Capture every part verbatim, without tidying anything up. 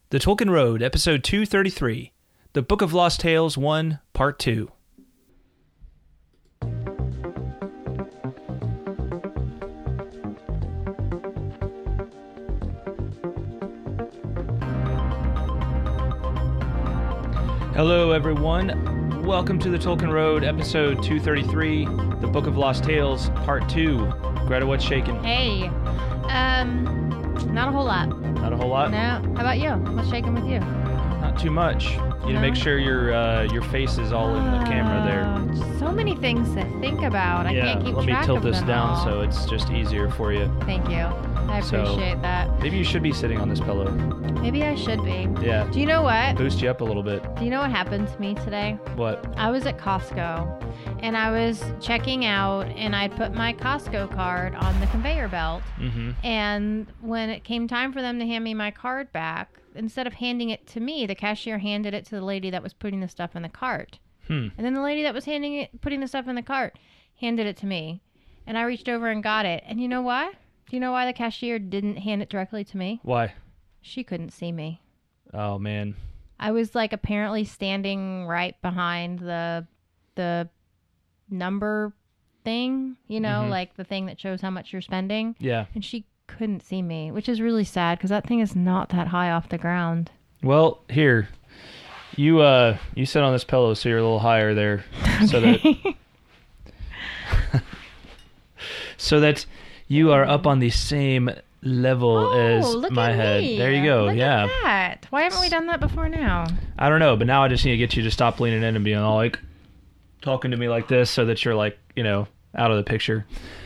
The Tolkien Road, Episode two thirty-three, The Book of Lost Tales one, Part two. Hello, everyone. Welcome to The Tolkien Road, Episode two thirty-three, The Book of Lost Tales, Part two. Greta, what's shaking? Hey. Um, not a whole lot. Not a whole lot? No. How about you? What's shaking with you? Not too much. You need to No? make sure your uh, your face is all in the camera there. Oh, so many things to think about. I yeah, can't keep let me track tilt of this them down all. so it's just easier for you. Thank you. I So- appreciate that. Maybe you should be sitting on this pillow. Maybe I should be. Yeah, Do you know what? boost you up a little bit. Do you know what happened to me today? What? I was at Costco and I was checking out and I put my Costco card on the conveyor belt. Mm-hmm. And when it came time for them to hand me my card back, instead of handing it to me, the cashier handed it to the lady that was putting the stuff in the cart. Hmm. And then the lady that was handing it, putting the stuff in the cart, handed it to me. And I reached over and got it. And you know why? Do you know why the cashier didn't hand it directly to me? Why? She couldn't see me. Oh, man. I was like apparently standing right behind the the number thing, you know, Mhm. like the thing that shows how much you're spending. Yeah. And she couldn't see me, which is really sad because that thing is not that high off the ground. Well, here. You uh, you sit on this pillow so you're a little higher there. So that so that you are up on the same level oh, as look my at head. me. There you go. Look yeah. At that. Why haven't we done that before now? I don't know, but now I just need to get you to stop leaning in and being all like talking to me like this so that you're like, you know, out of the picture.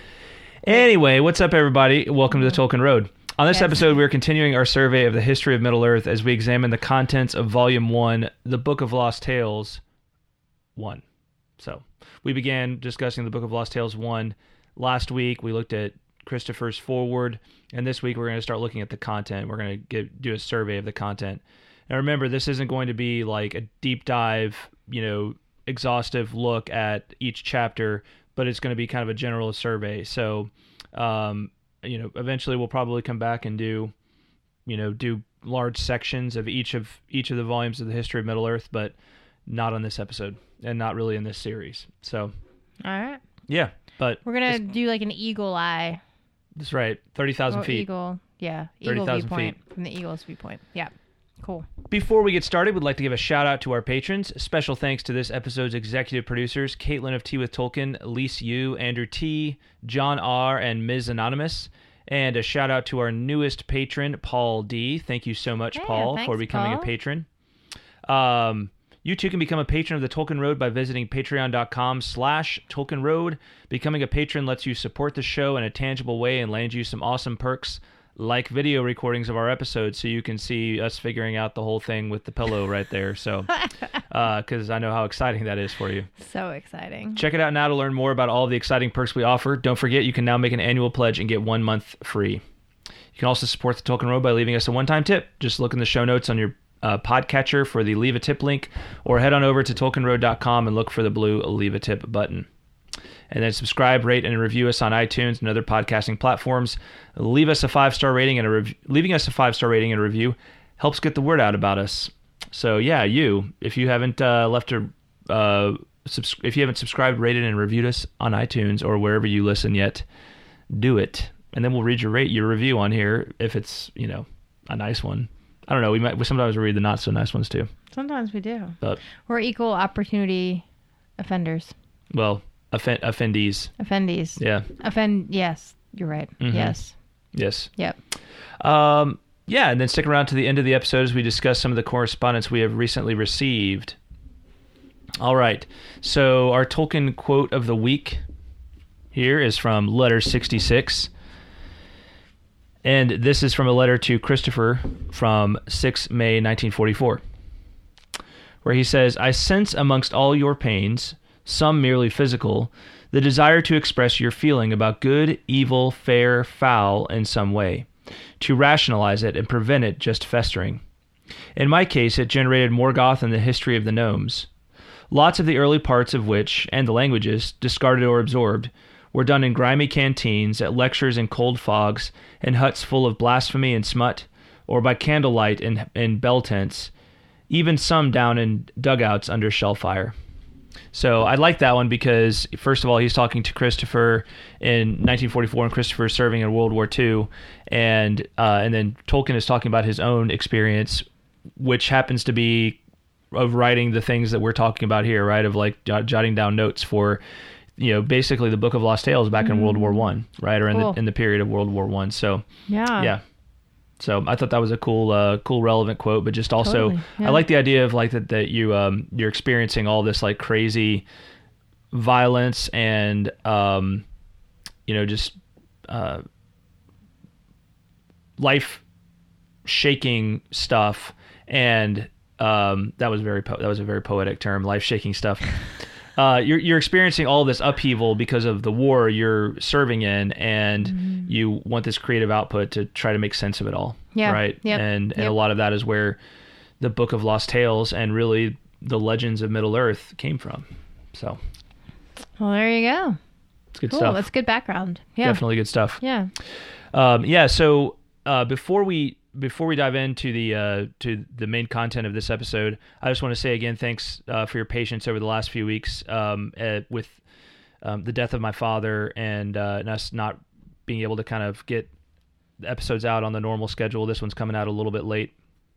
Anyway, what's up, everybody? Welcome to the Tolkien Road. On this Yes. episode, we're continuing our survey of the history of Middle-earth as we examine the contents of Volume one, The Book of Lost Tales one. So, we began discussing the Book of Lost Tales one last week. We looked at Christopher's foreword, and this week we're going to start looking at the content. We're going to get, do a survey of the content. Now, remember, this isn't going to be like a deep dive, you know, exhaustive look at each chapter, but it's going to be kind of a general survey. So, um, you know, eventually we'll probably come back and do, you know, do large sections of each of each of the volumes of the history of Middle-earth, but not on this episode and not really in this series. So, All right. yeah, but We're going to do like an eagle eye. that's right, thirty thousand Well, feet. Eagle. Yeah. Eagle 30,000 viewpoint. From the eagle's viewpoint. Yeah. Cool. Before we get started, we'd like to give a shout out to our patrons. Special thanks to this episode's executive producers, Caitlin of Tea with Tolkien, Lise Yu, Andrew T, John R, and Miz Anonymous. And a shout out to our newest patron, Paul D. Thank you so much, Yeah, Paul, thanks, for becoming Paul. a patron. Um, you too can become a patron of the Tolkien Road by visiting patreon.com slash Tolkien Road. Becoming a patron lets you support the show in a tangible way and land you some awesome perks like video recordings of our episodes so you can see us figuring out the whole thing with the pillow right there. So, because I know how exciting that is for you. So exciting. Check it out now to learn more about all of the exciting perks we offer. Don't forget, you can now make an annual pledge and get one month free. You can also support the Tolkien Road by leaving us a one-time tip. Just look in the show notes on your uh, podcatcher for the Leave a Tip link, or head on over to tolkien road dot com and look for the blue Leave a Tip button. And then subscribe, rate, and review us on iTunes and other podcasting platforms. Leave us a five-star rating and a rev- leaving us a five-star rating and a review helps get the word out about us. So yeah, you, if you haven't uh, left a, uh, subs- if you haven't subscribed, rated, and reviewed us on iTunes or wherever you listen yet, do it, and then we'll read your rate your review on here if it's, you know, a nice one. I don't know. We might we sometimes read the not so nice ones too. Sometimes we do. But We're equal opportunity offenders. well, offen- offendees. Offendees. Yeah. Offend. Yes. You're right. Mhm. Yes. Yes. Yep. Um, yeah, and then stick around to the end of the episode as we discuss some of the correspondence we have recently received. All right, so our Tolkien quote of the week here is from letter sixty-six. And this is from a letter to Christopher from the sixth of May, nineteen forty-four, where he says, I sense amongst all your pains, some merely physical, the desire to express your feeling about good, evil, fair, foul in some way, to rationalize it and prevent it just festering. In my case, it generated Morgoth and the history of the gnomes, lots of the early parts of which, and the languages, discarded or absorbed, were done in grimy canteens, at lectures in cold fogs, in huts full of blasphemy and smut, or by candlelight in, in bell tents, even some down in dugouts under shell fire. So I like that one because, first of all, he's talking to Christopher in nineteen forty-four, and Christopher is serving in World War Two, and uh, and then Tolkien is talking about his own experience, which happens to be of writing the things that we're talking about here, right? Of like jot- jotting down notes for, you know, basically the Book of Lost Tales back mm-hmm. in World War One, right, or in cool. the in the period of World War One. So yeah, yeah. So I thought that was a cool, uh, cool, relevant quote. But just also, totally. yeah. I like the idea of like that that you um, you're experiencing all this like crazy violence and um, you know, just uh, life shaking stuff, and um, that was very po- that was a very poetic term, life shaking stuff. Uh, you're you're experiencing all this upheaval because of the war you're serving in, and mm-hmm. you want this creative output to try to make sense of it all, yeah. right? Yep. And and yep. a lot of that is where the Book of Lost Tales and really the legends of Middle Earth came from. So, well, there you go. It's good cool. stuff. That's good background. Yeah, definitely good stuff. Yeah, um, yeah. So uh, before we. Before we dive into the uh, to the main content of this episode, I just want to say again, thanks uh, for your patience over the last few weeks um, uh, with um, the death of my father and, uh, and us not being able to kind of get the episodes out on the normal schedule. This one's coming out a little bit late.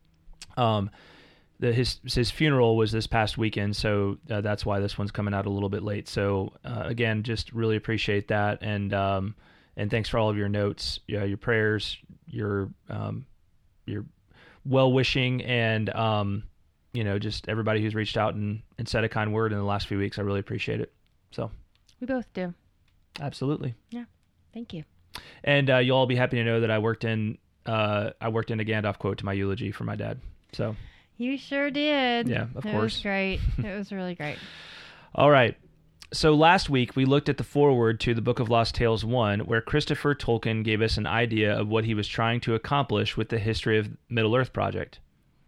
Um, the, his his funeral was this past weekend, so uh, that's why this one's coming out a little bit late. So uh, again, just really appreciate that, and um, and thanks for all of your notes, uh, your prayers, your um, your well-wishing, and, um, you know, just everybody who's reached out and, and said a kind word in the last few weeks. I really appreciate it. So we both do. Absolutely. Yeah. Thank you. And uh, you'll all be happy to know that I worked in, uh, I worked in a Gandalf quote to my eulogy for my dad. So you sure did. Yeah, of it course. It was great. It was really great. All right. So last week we looked at the foreword to the Book of Lost Tales one, where Christopher Tolkien gave us an idea of what he was trying to accomplish with the History of Middle-earth project.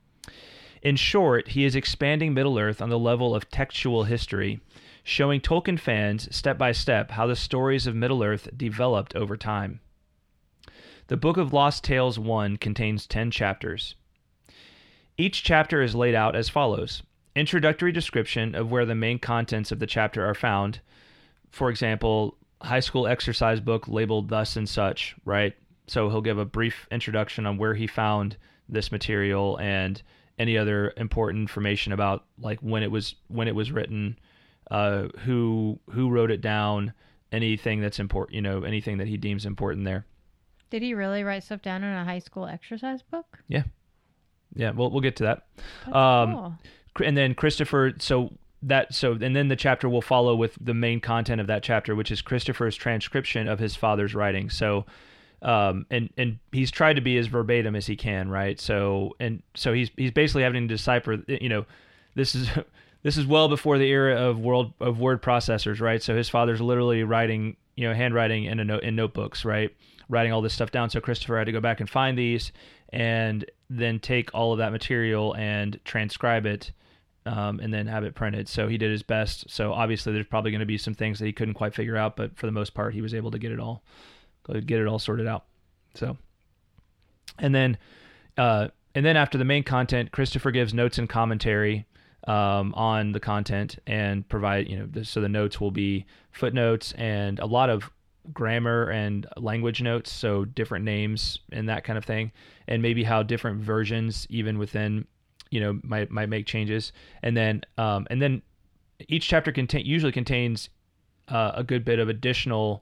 In short, he is expanding Middle-earth on the level of textual history, showing Tolkien fans step by step how the stories of Middle-earth developed over time. The Book of Lost Tales one contains ten chapters. Each chapter is laid out as follows. Introductory description of where the main contents of the chapter are found. For example, high school exercise book labeled thus and such, right? So he'll give a brief introduction on where he found this material and any other important information about like when it was when it was written, uh, who who wrote it down, anything that's important, you know, anything that he deems important there. Did he really write stuff down in a high school exercise book? Yeah, yeah. We'll we'll get to that. That's um, cool. And then Christopher, so that so and then the chapter will follow with the main content of that chapter, which is Christopher's transcription of his father's writing. So, um, and and he's tried to be as verbatim as he can, right? So and so he's he's basically having to decipher. You know, this is this is well before the era of world of word processors, right? So his father's literally writing, you know, handwriting in a note in notebooks, right? Writing all this stuff down. So Christopher had to go back and find these, and then take all of that material and transcribe it. Um, and then have it printed. So he did his best. So obviously there's probably going to be some things that he couldn't quite figure out, but for the most part, he was able to get it all, get it all sorted out. So, and then, uh, and then after the main content, Christopher gives notes and commentary um, on the content and provide, you know, the, so the notes will be footnotes and a lot of grammar and language notes. So different names and that kind of thing, and maybe how different versions, even within, you know, might might make changes, and then um, and then each chapter contain usually contains uh, a good bit of additional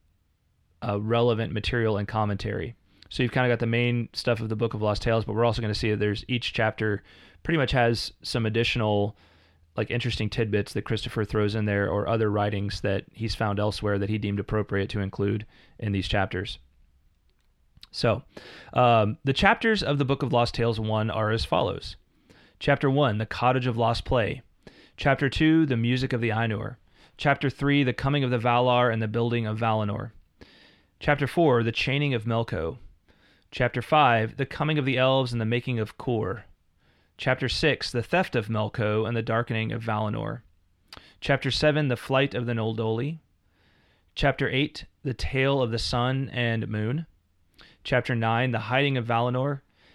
uh, relevant material and commentary. So you've kind of got the main stuff of the Book of Lost Tales, but we're also going to see that there's each chapter pretty much has some additional like interesting tidbits that Christopher throws in there, or other writings that he's found elsewhere that he deemed appropriate to include in these chapters. So um, the chapters of the Book of Lost Tales one are as follows. Chapter one, The Cottage of Lost Play. Chapter two, The Music of the Ainur. Chapter three, The Coming of the Valar and the Building of Valinor. Chapter four, The Chaining of Melko. Chapter five, The Coming of the Elves and the Making of Kor. Chapter six, The Theft of Melko and the Darkening of Valinor. Chapter seven, The Flight of the Noldoli. Chapter eight, The Tale of the Sun and Moon. Chapter nine, The Hiding of Valinor.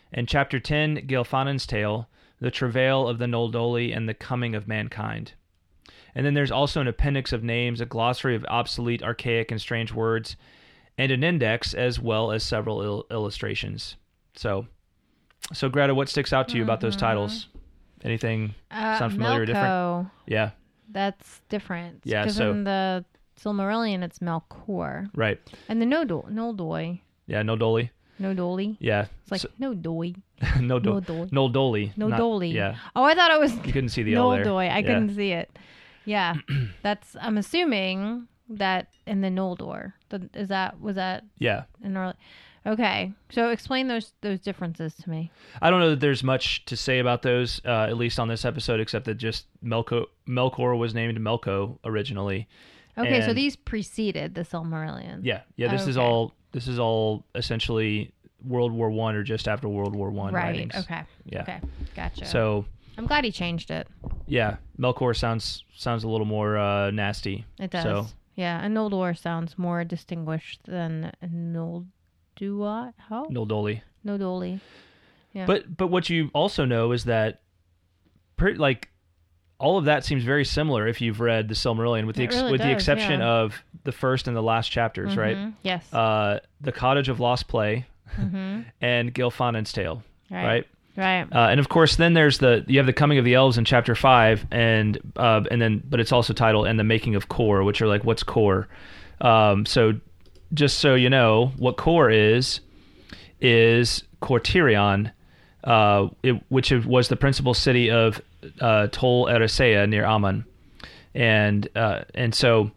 And chapter ten, Gylfagin's Tale, the travail of the Noldoli and the coming of mankind. And then there's also an appendix of names, a glossary of obsolete, archaic, and strange words, and an index, as well as several il- illustrations. So, so Greta, what sticks out to you mm-hmm. about those titles? Anything uh, sound familiar Melko, or different? Yeah. That's different. Yeah, Because so... in the Silmarillion, it's Melkor. Right. And the Noldor, Noldoi. Yeah, Noldoli. Noldoli. Yeah. It's like, so, Noldoi. Noldoli. Noldoi. Noldoli. Noldoli. Yeah. Oh, I thought it was... You couldn't see the L there. Noldoi. I yeah. couldn't see it. Yeah. That's, I'm assuming that in the Noldor. The, is that, was that... Yeah. In early... Okay. So explain those those differences to me. I don't know that there's much to say about those, uh, at least on this episode, except that just Melko, Melkor was named Melko originally. Okay, and so these preceded the Silmarillion. Yeah. Yeah, this okay. is all this is all essentially World War One or just after World War One right. writings. Okay. Yeah. Okay. Gotcha. So I'm glad he changed it. Yeah. Melkor sounds sounds a little more uh, nasty. It does. So, yeah, and Noldor sounds more distinguished than Nold Do I? How? Noldoli. Noldoli. Yeah. But but what you also know is that, pretty, like, all of that seems very similar if you've read the Silmarillion, with the ex- really with does, the exception yeah. of the first and the last chapters, mm-hmm. right? Yes. Uh, the Cottage of Lost Play, mm-hmm. and Gylfagin's Tale, right? Right. right. Uh, and of course, then there's the you have the Coming of the Elves in chapter five, and uh, and then but it's also titled and the Making of Kor, which are like, what's Kor? Um, so. Just so you know, what Kor is, is Kortirion, uh, it, which was the principal city of uh, Tol Eressëa near Aman. And uh, and so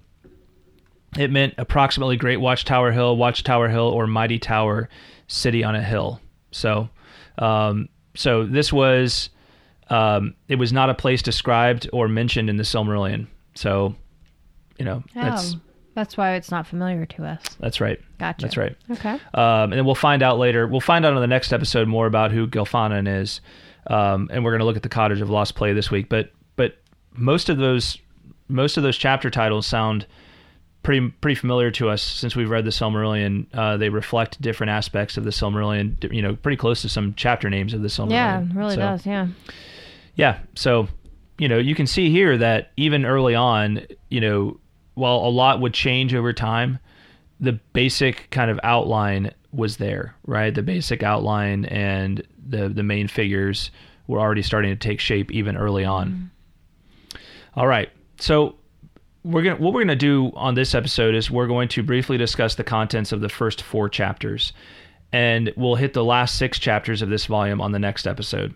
it meant approximately Great Watchtower Hill, Watchtower Hill, or Mighty Tower, city on a hill. So um, so this was, um, it was not a place described or mentioned in the Silmarillion. So, you know, oh. that's... That's why it's not familiar to us. That's right. Gotcha. That's right. Okay. Um, and then we'll find out later. We'll find out on the next episode more about who Gylfaginn is, um, and we're going to look at the Cottage of Lost Play this week. But but most of those most of those chapter titles sound pretty pretty familiar to us since we've read the Silmarillion. Uh, they reflect different aspects of the Silmarillion. You know, pretty close to some chapter names of the Silmarillion. Yeah, it really so, does. Yeah. Yeah. So, you know, you can see here that even early on, you know, while a lot would change over time, the basic kind of outline was there, right? The basic outline and the the main figures were already starting to take shape even early on. Mm-hmm. All right. So we're gonna what we're gonna do on this episode is we're going to briefly discuss the contents of the first four chapters, and we'll hit the last six chapters of this volume on the next episode.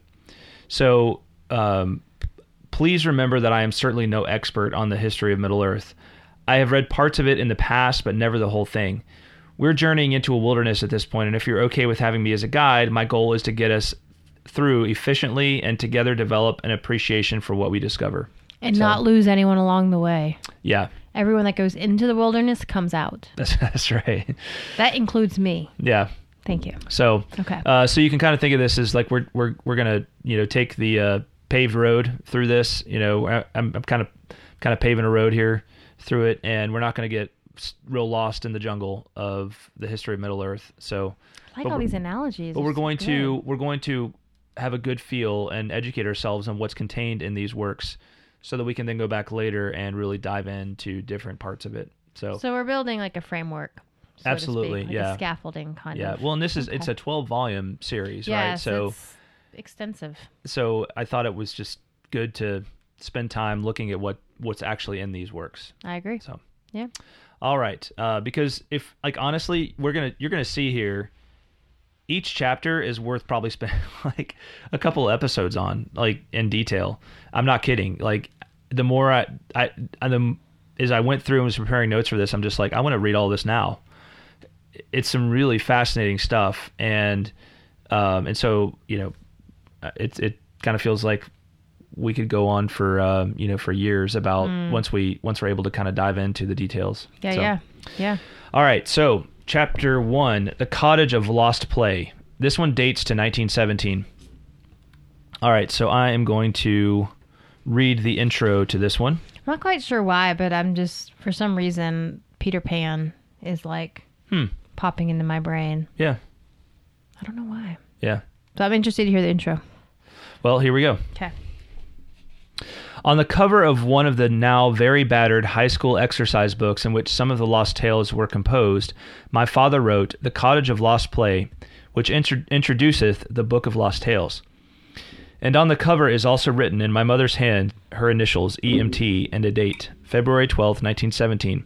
So um, please remember that I am certainly no expert on the history of Middle-earth. I have read parts of it in the past, but never the whole thing. We're journeying into a wilderness at this point, and if you're okay with having me as a guide, my goal is to get us through efficiently and together develop an appreciation for what we discover. And so, not lose anyone along the way. Yeah. Everyone that goes into the wilderness comes out. That's, that's right. That includes me. Yeah. Thank you. So, okay. Uh, so you can kind of think of this as like we're we're we're gonna you know take the uh, paved road through this. You know, I, I'm I'm kind of kind of paving a road here through it, and we're not going to get real lost in the jungle of the history of Middle Earth. So I like all these analogies. But we're going so to we're going to have a good feel and educate ourselves on what's contained in these works, so that we can then go back later and really dive into different parts of it. So so we're building like a framework. So absolutely, to speak, like yeah. A scaffolding kind yeah. of. Yeah. Well, and this is okay. it's a twelve volume series, yes, right? So it's extensive. So I thought it was just good to spend time looking at what what's actually in these works. I agree. So. Yeah. All right. Uh, because if, like, honestly, we're gonna you're gonna see here, each chapter is worth probably spending like a couple episodes on, like, in detail. I'm not kidding. Like, the more I I, I the, as I went through and was preparing notes for this, I'm just like, I want to read all this now. It's some really fascinating stuff, and um, and so you know, it it kind of feels like we could go on for uh, you know for years about mm. once we once we're able to kind of dive into the details. Yeah, so. yeah, yeah. All right, so chapter one, The Cottage of Lost Play. This one dates to nineteen seventeen. All right, so I am going to read the intro to this one. I'm not quite sure why, but I'm just, for some reason, Peter Pan is like hmm. popping into my brain. Yeah. I don't know why. Yeah. So I'm interested to hear the intro. Well, here we go. Okay. On the cover of one of the now very battered high school exercise books in which some of the Lost Tales were composed, my father wrote, "The Cottage of Lost Play," which intro- introduceth the Book of Lost Tales. And on the cover is also written in my mother's hand her initials, E M T, and a date, February twelfth, nineteen seventeen.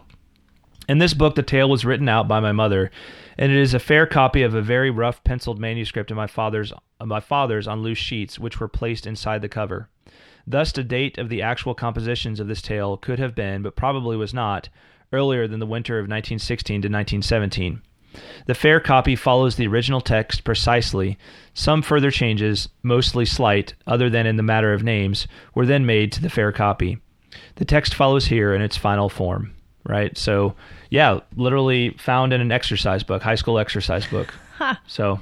In this book, the tale was written out by my mother, and it is a fair copy of a very rough penciled manuscript of my father's, of my father's on loose sheets, which were placed inside the cover. Thus, the date of the actual compositions of this tale could have been, but probably was not, earlier than the winter of nineteen sixteen to nineteen seventeen. The fair copy follows the original text precisely. Some further changes, mostly slight, other than in the matter of names, were then made to the fair copy. The text follows here in its final form, right? So, yeah, literally found in an exercise book, high school exercise book. So,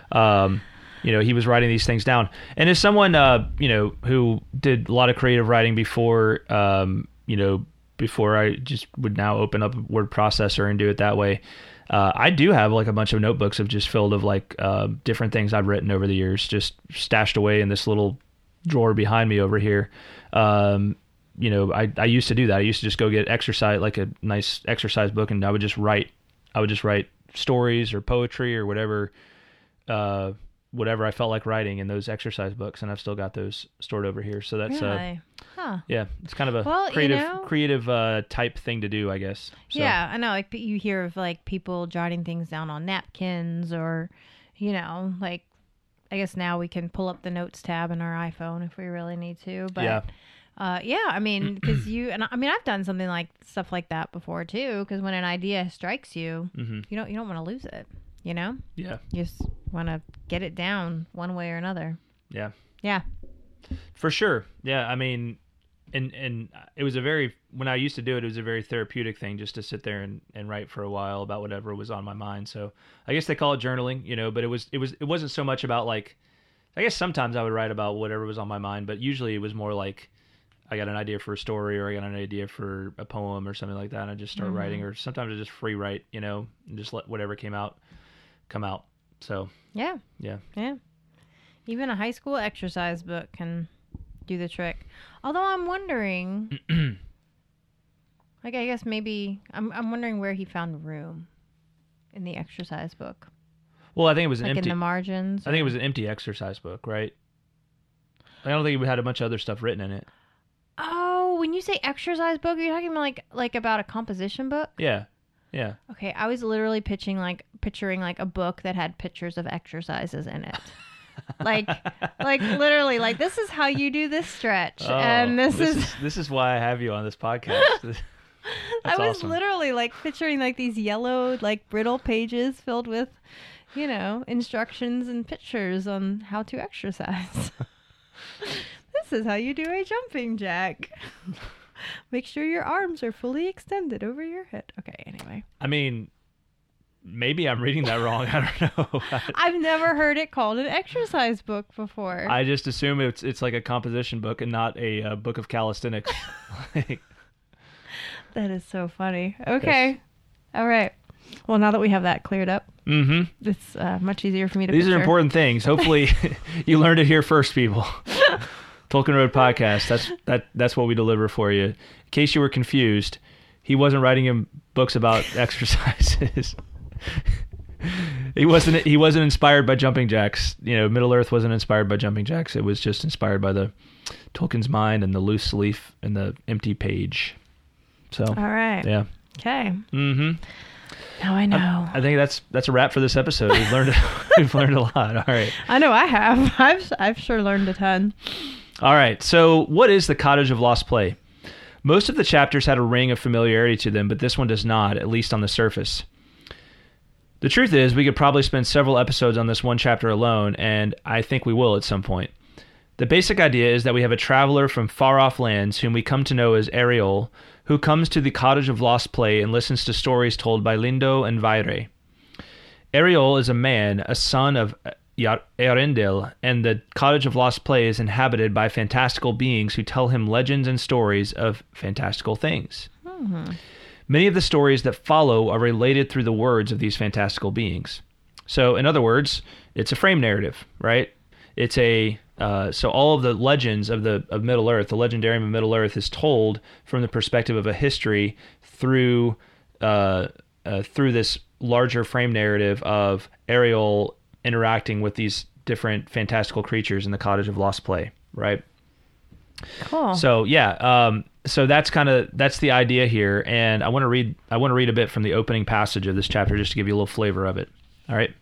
um, you know, he was writing these things down. And as someone, uh, you know, who did a lot of creative writing before, um, you know, before I just would now open up a word processor and do it that way, Uh, I do have like a bunch of notebooks of just filled of like uh, different things I've written over the years, just stashed away in this little drawer behind me over here. Um, you know, I, I used to do that. I used to just go get exercise, like a nice exercise book, and I would just write. I would just write stories or poetry or whatever, uh, whatever I felt like writing in those exercise books, and I've still got those stored over here. So that's Really? uh, Huh. yeah, it's kind of a Well, you creative, know- creative uh, type thing to do, I guess. So, Yeah, I know. Like you hear of like people jotting things down on napkins, or, you know, like I guess now we can pull up the notes tab in our iPhone if we really need to. But Yeah. uh, yeah, I mean, because you and I mean, I've done something like stuff like that before too. Because when an idea strikes you, Mhm. you don't you don't want to lose it. You know, yeah, you just want to get it down one way or another. yeah. Yeah. For sure. Yeah. I mean, and, and it was a very, when I used to do it, it was a very therapeutic thing just to sit there and, and write for a while about whatever was on my mind. So I guess they call it journaling, you know, but it was, it was, it wasn't so much about like, I guess sometimes I would write about whatever was on my mind, but usually it was more like I got an idea for a story or I got an idea for a poem or something like that. And I just start Mm-hmm. writing, or sometimes I just free write, you know, and just let whatever came out come out. So Yeah. yeah. Yeah. Even a high school exercise book can do the trick. Although I'm wondering, like, I guess maybe, I'm I'm wondering where he found room in the exercise book. Well, I think it was an Like empty, in the margins? I think it or- was an empty exercise book, right? I don't think we had a bunch of other stuff written in it. Oh, when you say exercise book, are you talking about like, like about a composition book? Yeah. Yeah. Okay, I was literally pitching like, picturing like a book that had pictures of exercises in it. like, like literally, like this is how you do this stretch, Oh, and this, this is... is this is why I have you on this podcast. That's I was awesome. literally like picturing like these yellow, like brittle pages filled with, you know, instructions and pictures on how to exercise. This is how you do a jumping jack. Make sure your arms are fully extended over your head. Okay, anyway. I mean, maybe I'm reading that wrong. I don't know. I've never heard it called an exercise book before. I just assume it's it's like a composition book and not a uh, book of calisthenics. Like, That is so funny. Okay. Yes. All right. Well, now that we have that cleared up, mm-hmm. it's uh, much easier for me to These picture. are important things. Hopefully you learned it here first, people. Tolkien Road Podcast. That's that. That's what we deliver for you. In case you were confused, he wasn't writing him books about exercises. he wasn't. He wasn't inspired by jumping jacks. You know, Middle Earth wasn't inspired by jumping jacks. It was just inspired by the Tolkien's mind and the loose leaf and the empty page. So. All right. Yeah. Okay. Mm-hmm. Now I know. I, I think that's that's a wrap for this episode. We've learned we've learned a lot. All right. I know I have. I've I've sure learned a ton. All right. So, what is the Cottage of Lost Play? Most of the chapters had a ring of familiarity to them, but this one does not, at least on the surface. The truth is, we could probably spend several episodes on this one chapter alone, and I think we will at some point. The basic idea is that we have a traveler from far-off lands whom we come to know as Ariel, who comes to the Cottage of Lost Play and listens to stories told by Lindo and Vaire. Ariel is a man, a son of Earendil, and the Cottage of Lost Play is inhabited by fantastical beings who tell him legends and stories of fantastical things. Mm-hmm. Many of the stories that follow are related through the words of these fantastical beings. So, in other words, it's a frame narrative, right? It's a uh, so all of the legends of the of Middle Earth, the legendarium of Middle Earth, is told from the perspective of a history through uh, uh, through this larger frame narrative of Ariel interacting with these different fantastical creatures in the Cottage of Lost Play, right? Cool. So yeah, um, so that's kind of that's the idea here, and I want to read I want to read a bit from the opening passage of this chapter just to give you a little flavor of it. All right.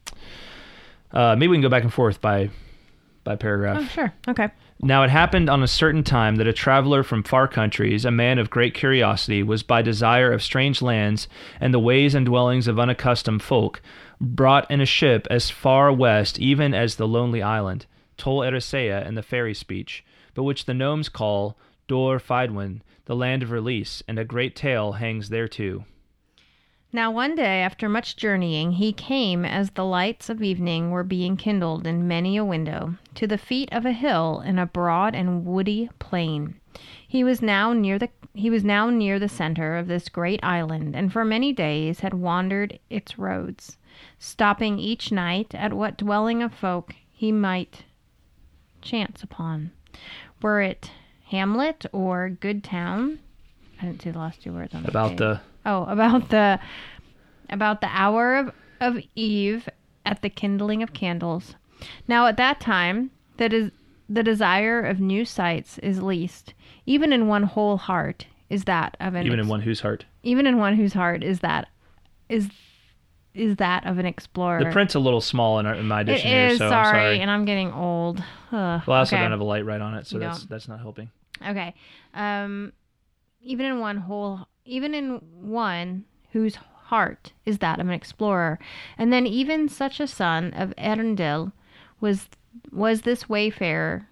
Uh, maybe we can go back and forth by by paragraph. Oh, sure. Okay. Now it happened on a certain time that a traveler from far countries, a man of great curiosity, was by desire of strange lands and the ways and dwellings of unaccustomed folk, brought in a ship as far west even as the lonely island, Tol Eressëa in the fairy speech, but which the gnomes call Dor Fidwen, the land of release, and a great tale hangs thereto. Now one day, after much journeying, he came as the lights of evening were being kindled in many a window, to the feet of a hill in a broad and woody plain. He was now near the he was now near the center of this great island, and for many days had wandered its roads, stopping each night at what dwelling of folk he might chance upon, were it hamlet or good town. I didn't see the last two words on the About page. the Oh, about the about the hour of, of eve at the kindling of candles. Now at that time, that is the desire of new sights is least, even in one whole heart is that of an even ex- in one whose heart. even in one whose heart is that is is that of an explorer. The print's a little small in, our, in my It edition here, is, so sorry, I'm sorry. and I'm getting old. Ugh, Well, I also okay. don't have a light right on it, so You that's don't. that's not helping. Okay. Um, even in one whole, even in one whose heart is that of an explorer, and then even such a son of Erendil was was this wayfarer,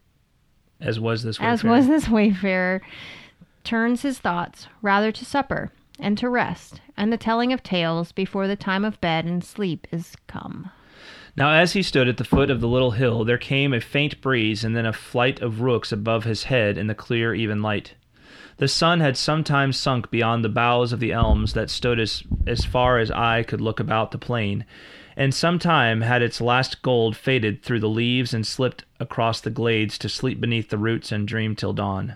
As was this as wayfarer. was this wayfarer, turns his thoughts rather to supper and to rest, and the telling of tales before the time of bed and sleep is come. Now as he stood at the foot of the little hill, there came a faint breeze, and then a flight of rooks above his head in the clear even light. The sun had sometimes sunk beyond the boughs of the elms that stood as, as far as eye could look about the plain, and sometime had its last gold faded through the leaves and slipped across the glades to sleep beneath the roots and dream till dawn.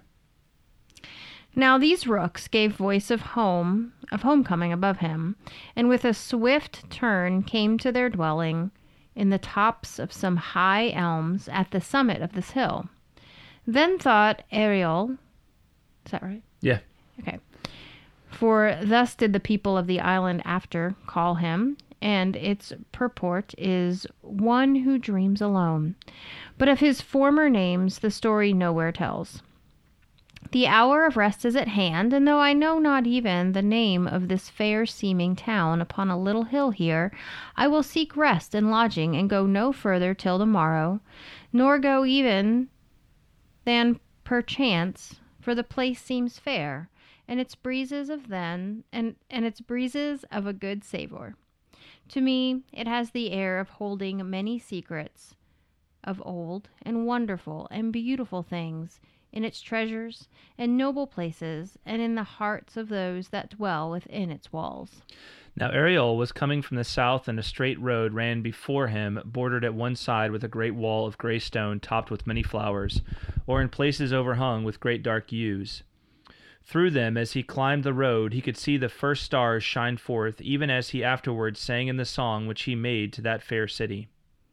Now these rooks gave voice of home, of homecoming above him, and with a swift turn came to their dwelling in the tops of some high elms at the summit of this hill. Then thought Ariel, is that right? Yeah. Okay. For thus did the people of the island after call him, and its purport is one who dreams alone. But of his former names the story nowhere tells. The hour of rest is at hand, and though I know not even the name of this fair-seeming town upon a little hill here, I will seek rest and lodging, and go no further till the morrow, nor go even than perchance, for the place seems fair, and its breezes of then, and, and its breezes of a good savour. To me it has the air of holding many secrets of old and wonderful and beautiful things, in its treasures and noble places, and in the hearts of those that dwell within its walls. Now Ariel was coming from the south, and a straight road ran before him, bordered at one side with a great wall of grey stone topped with many flowers, or in places overhung with great dark yews. Through them, as he climbed the road, he could see the first stars shine forth, even as he afterwards sang in the song which he made to that fair city.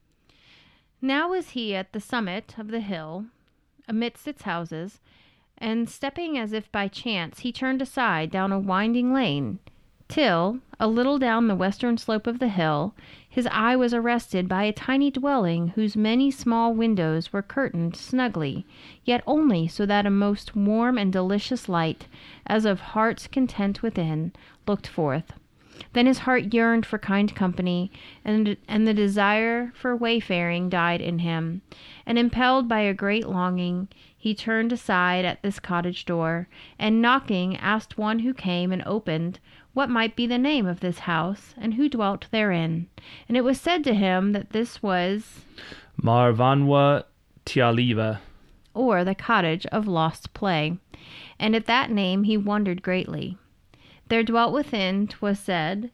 Now was he at the summit of the hill, amidst its houses, and stepping as if by chance, he turned aside down a winding lane, till, a little down the western slope of the hill, his eye was arrested by a tiny dwelling whose many small windows were curtained snugly, yet only so that a most warm and delicious light, as of heart's content within, looked forth. Then his heart yearned for kind company, and and the desire for wayfaring died in him, and impelled by a great longing, he turned aside at this cottage door, and knocking asked one who came and opened what might be the name of this house, and who dwelt therein. And it was said to him that this was Marvanwa Tialiva. or the cottage of lost play, and at that name he wondered greatly. There dwelt within, 'twas said,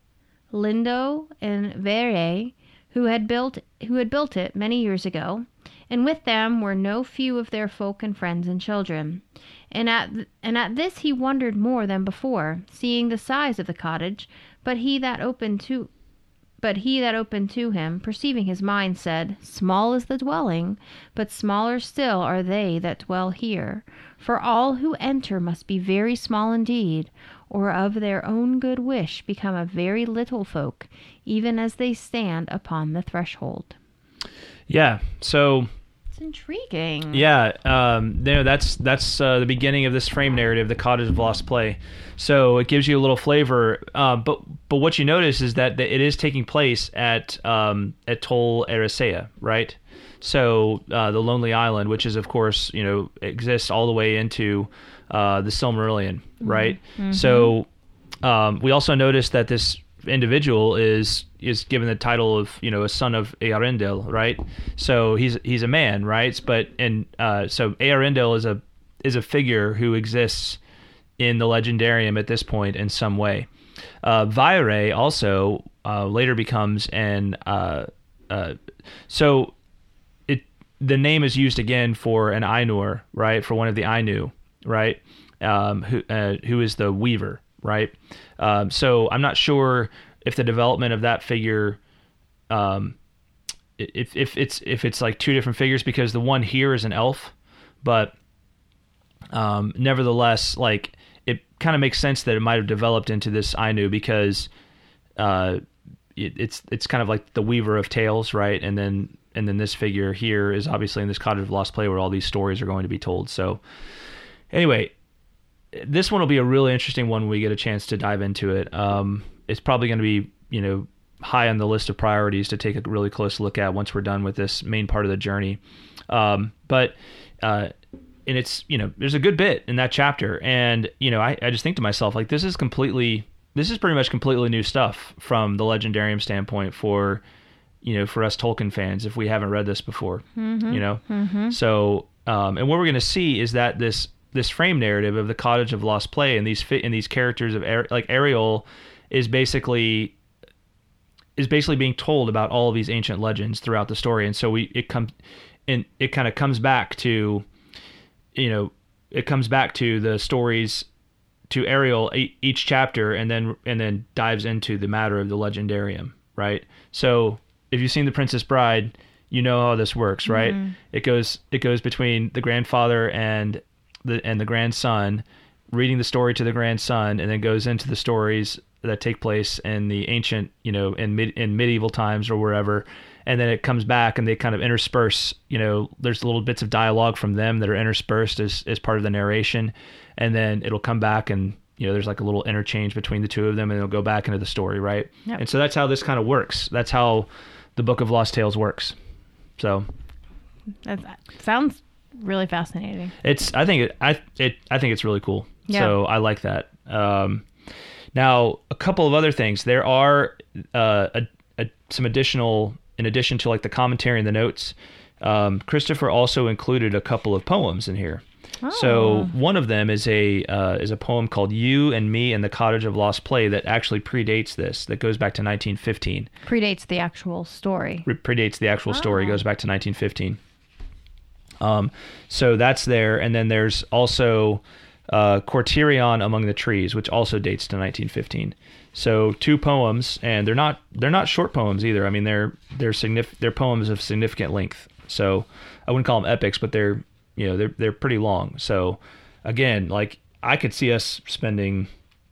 Lindo and Vere, who had built who had built it many years ago, and with them were no few of their folk and friends and children. And at th- and at this he wondered more than before, seeing the size of the cottage. But he that opened to but he that opened to him, perceiving his mind, said, Small is the dwelling, but smaller still are they that dwell here. For all who enter must be very small indeed, or of their own good wish become a very little folk, even as they stand upon the threshold. Yeah, so It's intriguing. yeah, um, you know, that's that's uh, the beginning of this frame narrative, the Cottage of Lost Play. So it gives you a little flavor, uh, but but what you notice is that it is taking place at um, at Tol Eressëa, right? So uh, the Lonely Island, which is of course you know exists all the way into uh, the Silmarillion, right? Mm-hmm. So um, we also notice that this individual is is given the title of you know a son of Earendil, right? So he's he's a man, right? But and uh, so Earendil is a is a figure who exists in the Legendarium at this point in some way. Uh, Vaire also uh, later becomes an uh, uh, so it the name is used again for an Ainur, right? For one of the Ainu, right? Um, who uh, who is the Weaver, right? Um, so I'm not sure if the development of that figure, um, if if it's if it's like two different figures, because the one here is an elf, but um, nevertheless, like it kind of makes sense that it might have developed into this Ainu because uh, it, it's it's kind of like the Weaver of Tales, right? And then and then this figure here is obviously in this Cottage of Lost Play where all these stories are going to be told. So anyway, this one will be a really interesting one when we get a chance to dive into it. Um, it's probably going to be, you know, high on the list of priorities to take a really close look at once we're done with this main part of the journey. Um, but, uh, and it's, you know, there's a good bit in that chapter. And, you know, I, I just think to myself, like, this is completely, this is pretty much completely new stuff from the Legendarium standpoint for, you know, for us Tolkien fans, if we haven't read this before, Mm-hmm. you know? Mm-hmm. So, um, and what we're going to see is that this, this frame narrative of the Cottage of Lost Play and these fit in these characters of Ar- like Ariel is basically is basically being told about all of these ancient legends throughout the story. And so we it comes and it kind of comes back to, you know, it comes back to the stories to Ariel e- each chapter, and then and then dives into the matter of the Legendarium, right? So if you've seen The Princess Bride, you know how this works, right? Mm-hmm. It goes it goes between the grandfather and the and the grandson, reading the story to the grandson, and then goes into the stories that take place in the ancient, you know, in mid, in medieval times or wherever, and then it comes back and they kind of intersperse, you know, there's little bits of dialogue from them that are interspersed as as part of the narration, and then it'll come back and, you know, there's like a little interchange between the two of them, and it'll go back into the story, right? Yep. And so that's how this kind of works. That's how the Book of Lost Tales works. So That sounds really fascinating. It's I think it I it I think it's really cool. Yeah. So I like that. Um, now a couple of other things. There are uh, a, a, some additional, in addition to like the commentary and the notes. Um, Christopher also included a couple of poems in here. Oh. So one of them is a uh, is a poem called "You and Me and the Cottage of Lost Play" that actually predates this. That goes back to nineteen fifteen. Predates the actual story. Re- predates the actual story. Oh. Goes back to nineteen fifteen. Um, so that's there, and then there's also uh, Cortirion Among the Trees, which also dates to nineteen fifteen. So two poems, and they're not they're not short poems either. I mean, they're they're signif- they're poems of significant length. So I wouldn't call them epics, but they're you know they're they're pretty long. So again, like I could see us spending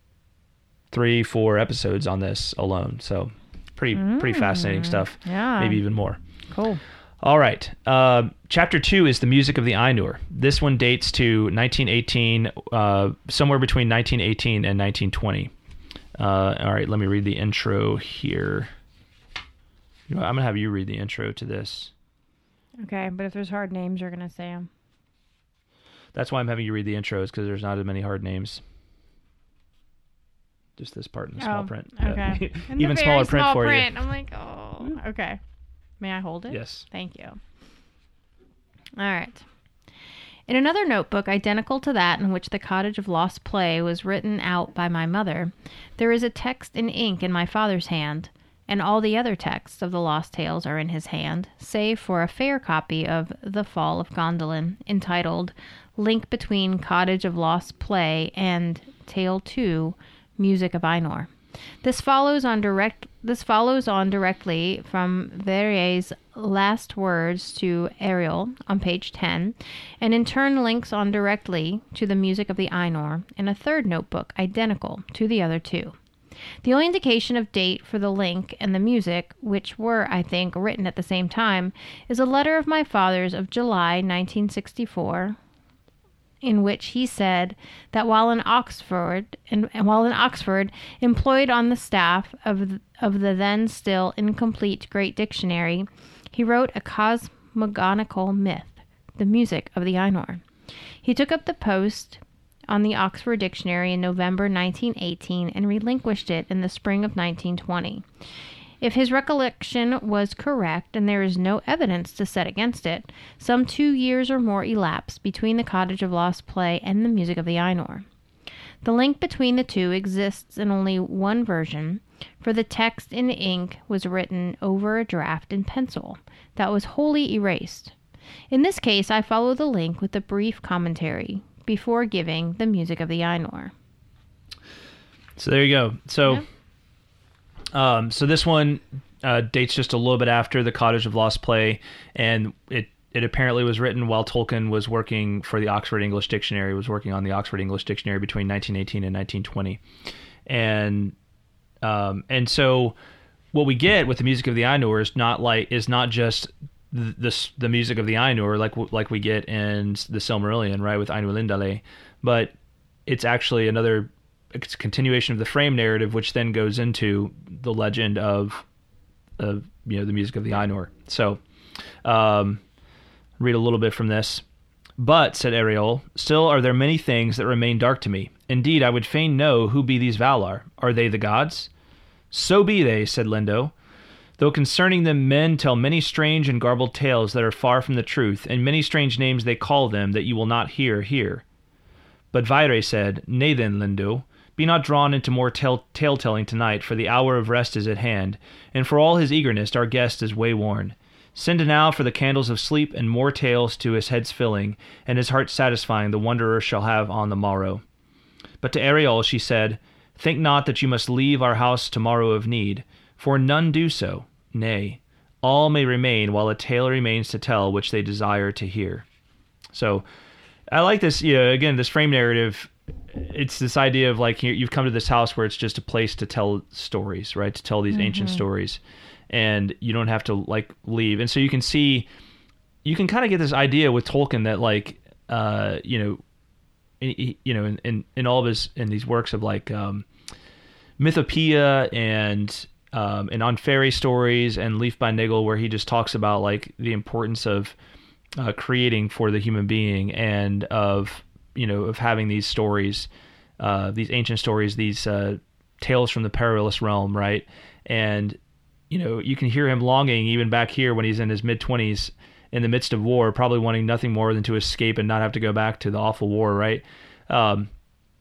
three four episodes on this alone. So pretty mm. pretty fascinating stuff. Yeah, maybe even more. Cool. All right. Uh, chapter two is the music of the Ainur. This one dates to nineteen eighteen, uh, somewhere between nineteen eighteen and nineteen twenty. Uh, all right, let me read the intro here. You know, I'm going to have you read the intro to this. Okay, but if there's hard names, you're going to say them. That's why I'm having you read the intros, because there's not as many hard names. Just this part in the small oh, print. Okay. Uh, even smaller print small for print. you. I'm like, oh, okay. May I hold it? Yes. Thank you. All right. In another notebook identical to that in which the Cottage of Lost Play was written out by my mother, there is a text in ink in my father's hand, and all the other texts of the Lost Tales are in his hand, save for a fair copy of The Fall of Gondolin, entitled Link Between Cottage of Lost Play and Tale two, Music of Ainur. This follows on direct. This follows on directly from Verrier's last words to Ariel on page ten, and in turn links on directly to the Music of the Ainur in a third notebook identical to the other two. The only indication of date for the link and the music, which were, I think, written at the same time, is a letter of my father's of July nineteen sixty-four, in which he said that while in Oxford, and, and while in Oxford, employed on the staff of the, of the then still incomplete Great Dictionary, he wrote a cosmogonical myth, the Music of the Ainur. He took up the post on the Oxford Dictionary in November nineteen eighteen and relinquished it in the spring of nineteen twenty. If his recollection was correct, and there is no evidence to set against it, some two years or more elapsed between the Cottage of Lost Play and the Music of the Ainur. The link between the two exists in only one version, for the text in ink was written over a draft in pencil that was wholly erased. In this case, I follow the link with a brief commentary before giving the Music of the Ainur. So there you go. So... Yeah. Um, so this one uh, dates just a little bit after the Cottage of Lost Play, and it, it apparently was written while Tolkien was working for the Oxford English Dictionary, was working on the Oxford English Dictionary between nineteen eighteen and nineteen twenty. And um, and so what we get with the Music of the Ainur is not like is not just the, the, the music of the Ainur like like we get in the Silmarillion, right, with Ainulindale, but it's actually another... it's a continuation of the frame narrative, which then goes into the legend of, of you know, the Music of the Ainur. So, um, read a little bit from this. But, said Ariel, still are there many things that remain dark to me. Indeed, I would fain know who be these Valar. Are they the gods? So be they, said Lindo. Though concerning them men tell many strange and garbled tales that are far from the truth, and many strange names they call them that you will not hear here. But Vaire said, Nay then, Lindo, be not drawn into more tale-telling tonight, for the hour of rest is at hand, and for all his eagerness our guest is way-worn. Send now for the candles of sleep, and more tales to his head's filling, and his heart satisfying the wanderer shall have on the morrow. But to Ariel she said, Think not that you must leave our house tomorrow of need, for none do so. Nay, all may remain while a tale remains to tell which they desire to hear. So, I like this, you know, again, this frame narrative. It's this idea of like you've come to this house where it's just a place to tell stories, right? To tell these mm-hmm. ancient stories, and you don't have to like leave. And so you can see, you can kind of get this idea with Tolkien that like, uh, you know, in, you know, in, in, in all of his in these works of like um, Mythopoeia and um, and on fairy stories and Leaf by Niggle, where he just talks about like the importance of uh, creating for the human being and of you know, of having these stories, uh, these ancient stories, these uh, tales from the perilous realm, right? And, you know, you can hear him longing even back here when he's in his mid-twenties in the midst of war, probably wanting nothing more than to escape and not have to go back to the awful war, right? Um,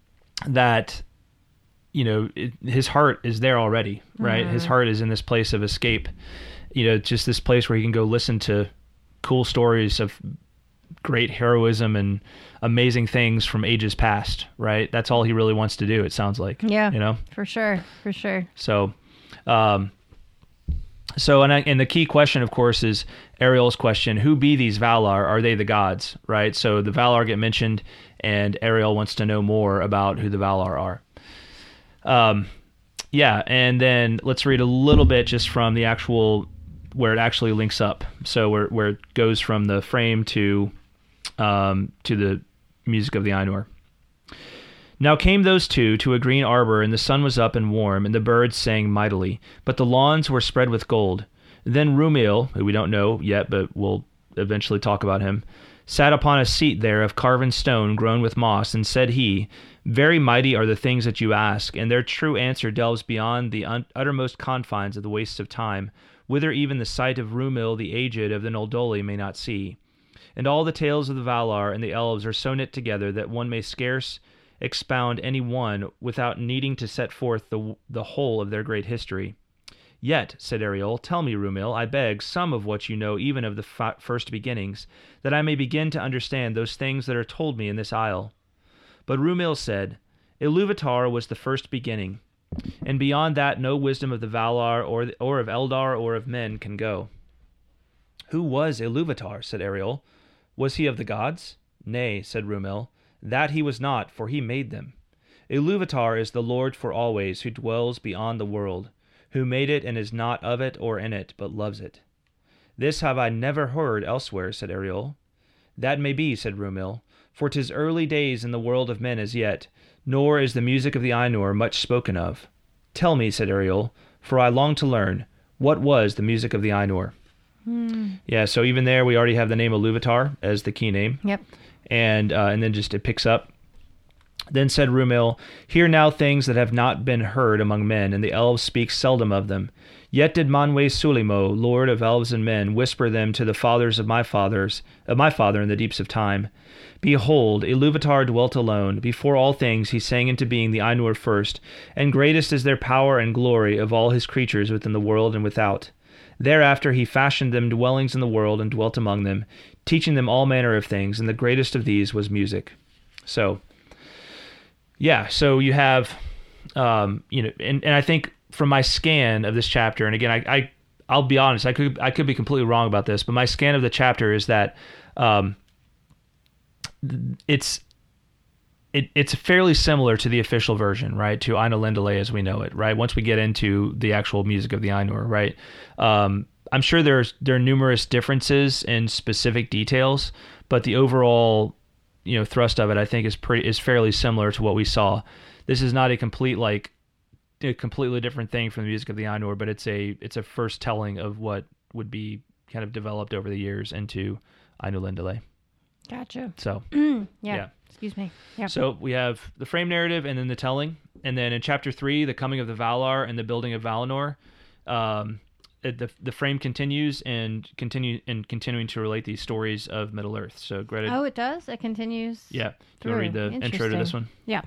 that, you know, it, his heart is there already, right? Mm-hmm. His heart is in this place of escape, you know, just this place where he can go listen to cool stories of great heroism and amazing things from ages past, right? That's all he really wants to do, it sounds like. Yeah, you know? For sure, for sure. So, um, so and, I, and the key question, of course, is Ariel's question, who be these Valar? Are they the gods, right? So the Valar get mentioned, and Ariel wants to know more about who the Valar are. Um, yeah, and then let's read a little bit just from the actual, where it actually links up. So where, where it goes from the frame to... Um, to the Music of the Ainur. Now came those two to a green arbor, and the sun was up and warm, and the birds sang mightily, but the lawns were spread with gold. Then Rumiel, who we don't know yet, but we'll eventually talk about him, sat upon a seat there of carven stone grown with moss, and said he, Very mighty are the things that you ask, and their true answer delves beyond the un- uttermost confines of the wastes of time, whither even the sight of Rumiel the aged of the Noldoli may not see. And all the tales of the Valar and the elves are so knit together that one may scarce expound any one without needing to set forth the the whole of their great history. Yet, said Ariel, tell me, Rumil, I beg, some of what you know even of the f- first beginnings, that I may begin to understand those things that are told me in this isle. But Rumil said, Iluvatar was the first beginning, and beyond that no wisdom of the Valar or, or of Eldar or of men can go. Who was Iluvatar? Said Ariel. Was he of the gods? Nay, said Rumil, that he was not, for he made them. Iluvatar is the Lord for always, who dwells beyond the world, who made it and is not of it or in it, but loves it. This have I never heard elsewhere, said Ariel. That may be, said Rumil, for 'tis early days in the world of men as yet, nor is the music of the Ainur much spoken of. Tell me, said Ariel, for I long to learn, what was the music of the Ainur? Hmm. Yeah, so even there we already have the name Iluvatar as the key name. Yep. And uh, and then just it picks up. Then said Rumil, hear now things that have not been heard among men, and the elves speak seldom of them. Yet did Manwe Sulimo, lord of elves and men, whisper them to the fathers of my fathers, of my father in the deeps of time. Behold, Iluvatar dwelt alone. Before all things he sang into being the Ainur first, and greatest is their power and glory of all his creatures within the world and without. Thereafter he fashioned them dwellings in the world and dwelt among them, teaching them all manner of things, and the greatest of these was music. So, yeah, so you have, um, you know, and, and I think from my scan of this chapter, and again, I, I, I'll be honest, I could, I could be completely wrong about this, but my scan of the chapter is that, um, it's, it, it's fairly similar to the official version, right? To Ainulindale as we know it, right? Once we get into the actual music of the Ainur, right? Um, I'm sure there's, there are numerous differences in specific details, but the overall, you know, thrust of it, I think, is pretty is fairly similar to what we saw. This is not a complete like a completely different thing from the music of the Ainur, but it's a it's a first telling of what would be kind of developed over the years into Ainulindale. Gotcha. So mm, yeah. yeah. Excuse me. Yeah. So we have the frame narrative and then the telling, and then in chapter three, the coming of the Valar and the building of Valinor. Um, it, the the frame continues and continue and continuing to relate these stories of Middle Earth. So Greta. Oh, it does. It continues. Yeah. Do you want to read the intro to this one? Yeah.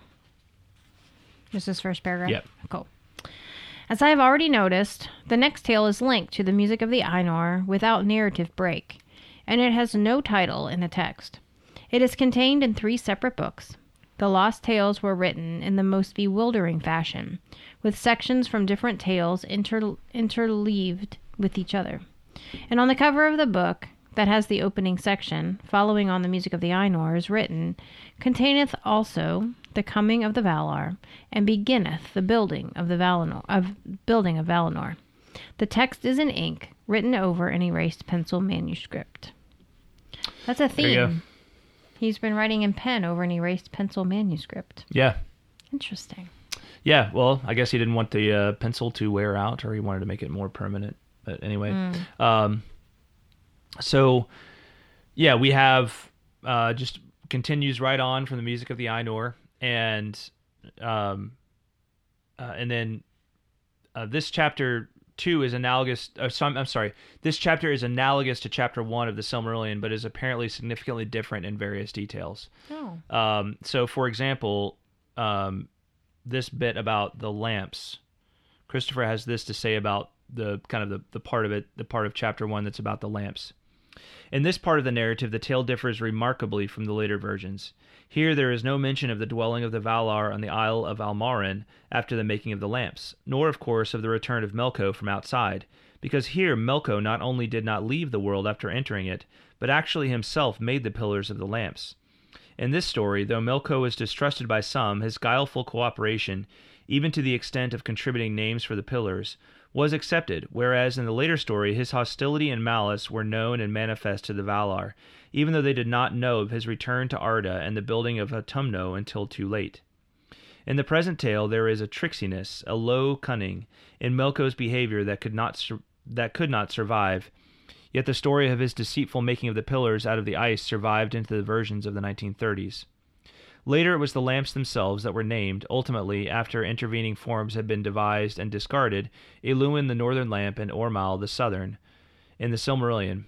Just this first paragraph. Yeah. Cool. As I have already noticed, the next tale is linked to the music of the Ainur without narrative break, and it has no title in the text. It is contained in three separate books. The lost tales were written in the most bewildering fashion, with sections from different tales inter- interleaved with each other. And on the cover of the book, that has the opening section, following on the music of the Ainur, is written, containeth also the coming of the Valar, and beginneth the building of the Valinor, of building of Valinor. The text is in ink, written over an erased pencil manuscript. That's a theme. He's been writing in pen over an erased pencil manuscript. Yeah. Interesting. Yeah, well, I guess he didn't want the uh, pencil to wear out, or he wanted to make it more permanent. But anyway, mm. um, so yeah, we have uh, just continues right on from the music of the Ainur, and um, uh, and then uh, this chapter two is analogous. Uh, so I'm, I'm sorry, this chapter is analogous to chapter one of the Silmarillion, but is apparently significantly different in various details. Oh. Um, so, for example, um, this bit about the lamps, Christopher has this to say about the kind of the, the part of it, the part of chapter one that's about the lamps. In this part of the narrative, the tale differs remarkably from the later versions. Here there is no mention of the dwelling of the Valar on the Isle of Almarin after the making of the lamps, nor, of course, of the return of Melko from outside, because here Melko not only did not leave the world after entering it, but actually himself made the pillars of the lamps. In this story, though Melko is distrusted by some, his guileful cooperation, even to the extent of contributing names for the pillars, was accepted, whereas in the later story his hostility and malice were known and manifest to the Valar, even though they did not know of his return to Arda and the building of Autumno until too late. In the present tale there is a tricksiness, a low cunning, in Melko's behavior that could not sur- that could not survive, yet the story of his deceitful making of the pillars out of the ice survived into the versions of the nineteen thirties. Later it was the lamps themselves that were named, ultimately, after intervening forms had been devised and discarded, Illuin the northern lamp and Ormal the southern, in the Silmarillion.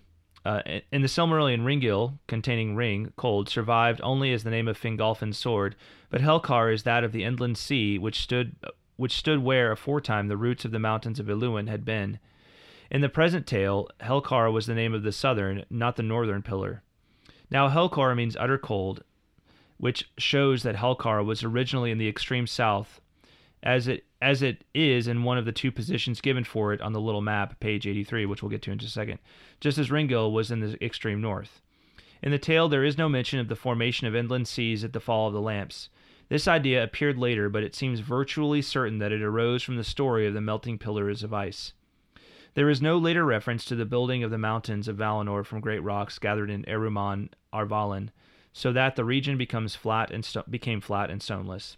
Uh, in the Silmarillion, Ringil, containing ring, cold, survived only as the name of Fingolfin's sword, but Helcar is that of the inland sea, which stood which stood where aforetime the roots of the mountains of Iluin had been. In the present tale, Helcar was the name of the southern, not the northern pillar. Now Helcar means utter cold, which shows that Helcar was originally in the extreme south, as it as it is in one of the two positions given for it on the little map, page eighty-three, which we'll get to in just a second, just as Ringil was in the extreme north. In the tale, there is no mention of the formation of inland seas at the fall of the lamps. This idea appeared later, but it seems virtually certain that it arose from the story of the melting pillars of ice. There is no later reference to the building of the mountains of Valinor from great rocks gathered in Eruman Arvalin, so that the region becomes flat and sto- became flat and stoneless.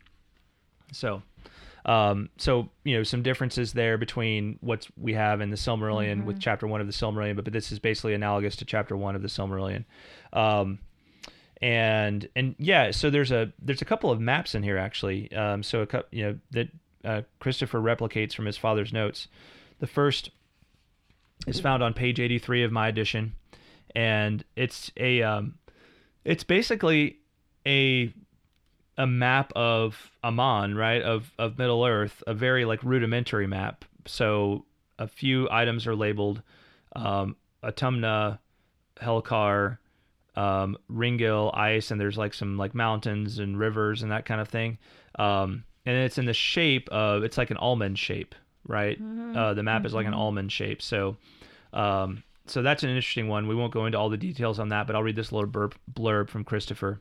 So, um, so you know, some differences there between what we have in the Silmarillion mm-hmm. with Chapter One of the Silmarillion, but, but this is basically analogous to Chapter One of the Silmarillion. Um, and and yeah, so there's a there's a couple of maps in here actually. Um, so a couple, you know, that uh, Christopher replicates from his father's notes. The first is found on page eighty-three of my edition, and it's a um, it's basically a a map of Aman, right, of of Middle Earth, a very like rudimentary map. So a few items are labeled um, Autumna, Helcar, um, Ringil, ice, and there's like some like mountains and rivers and that kind of thing. Um, and it's in the shape of it's like an almond shape. Right, mm-hmm. uh, the map mm-hmm. is like an almond shape. So, um, so that's an interesting one. We won't go into all the details on that, but I'll read this little blurb, blurb from Christopher.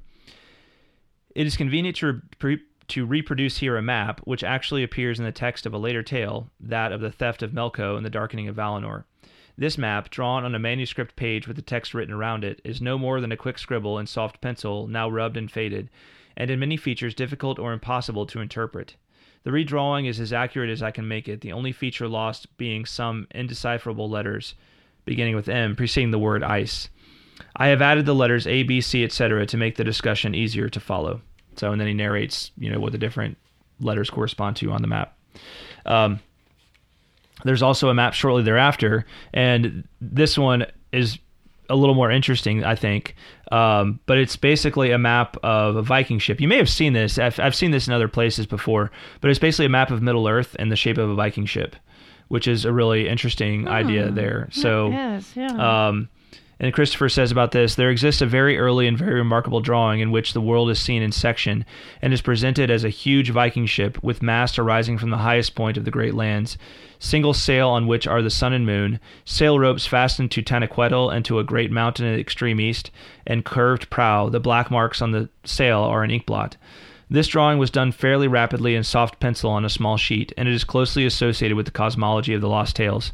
It is convenient to re- to reproduce here a map which actually appears in the text of a later tale, that of the theft of Melko and the darkening of Valinor. This map, drawn on a manuscript page with the text written around it, is no more than a quick scribble in soft pencil, now rubbed and faded, and in many features difficult or impossible to interpret. The redrawing is as accurate as I can make it, the only feature lost being some indecipherable letters, beginning with M, preceding the word ice. I have added the letters A, B, C, et cetera to make the discussion easier to follow. So, and then he narrates, you know, what the different letters correspond to on the map. Um, there's also a map shortly thereafter, and this one is a little more interesting, I think. Um, but it's basically a map of a Viking ship. You may have seen this. I've, I've seen this in other places before, but it's basically a map of Middle Earth in the shape of a Viking ship, which is a really interesting hmm. idea there. So, yes, yeah. um, and Christopher says about this, there exists a very early and very remarkable drawing in which the world is seen in section and is presented as a huge Viking ship with masts arising from the highest point of the great lands, single sail on which are the sun and moon, sail ropes fastened to Tanaquetil and to a great mountain in the extreme east, and curved prow. The black marks on the sail are an inkblot. This drawing was done fairly rapidly in soft pencil on a small sheet, and it is closely associated with the cosmology of the Lost Tales.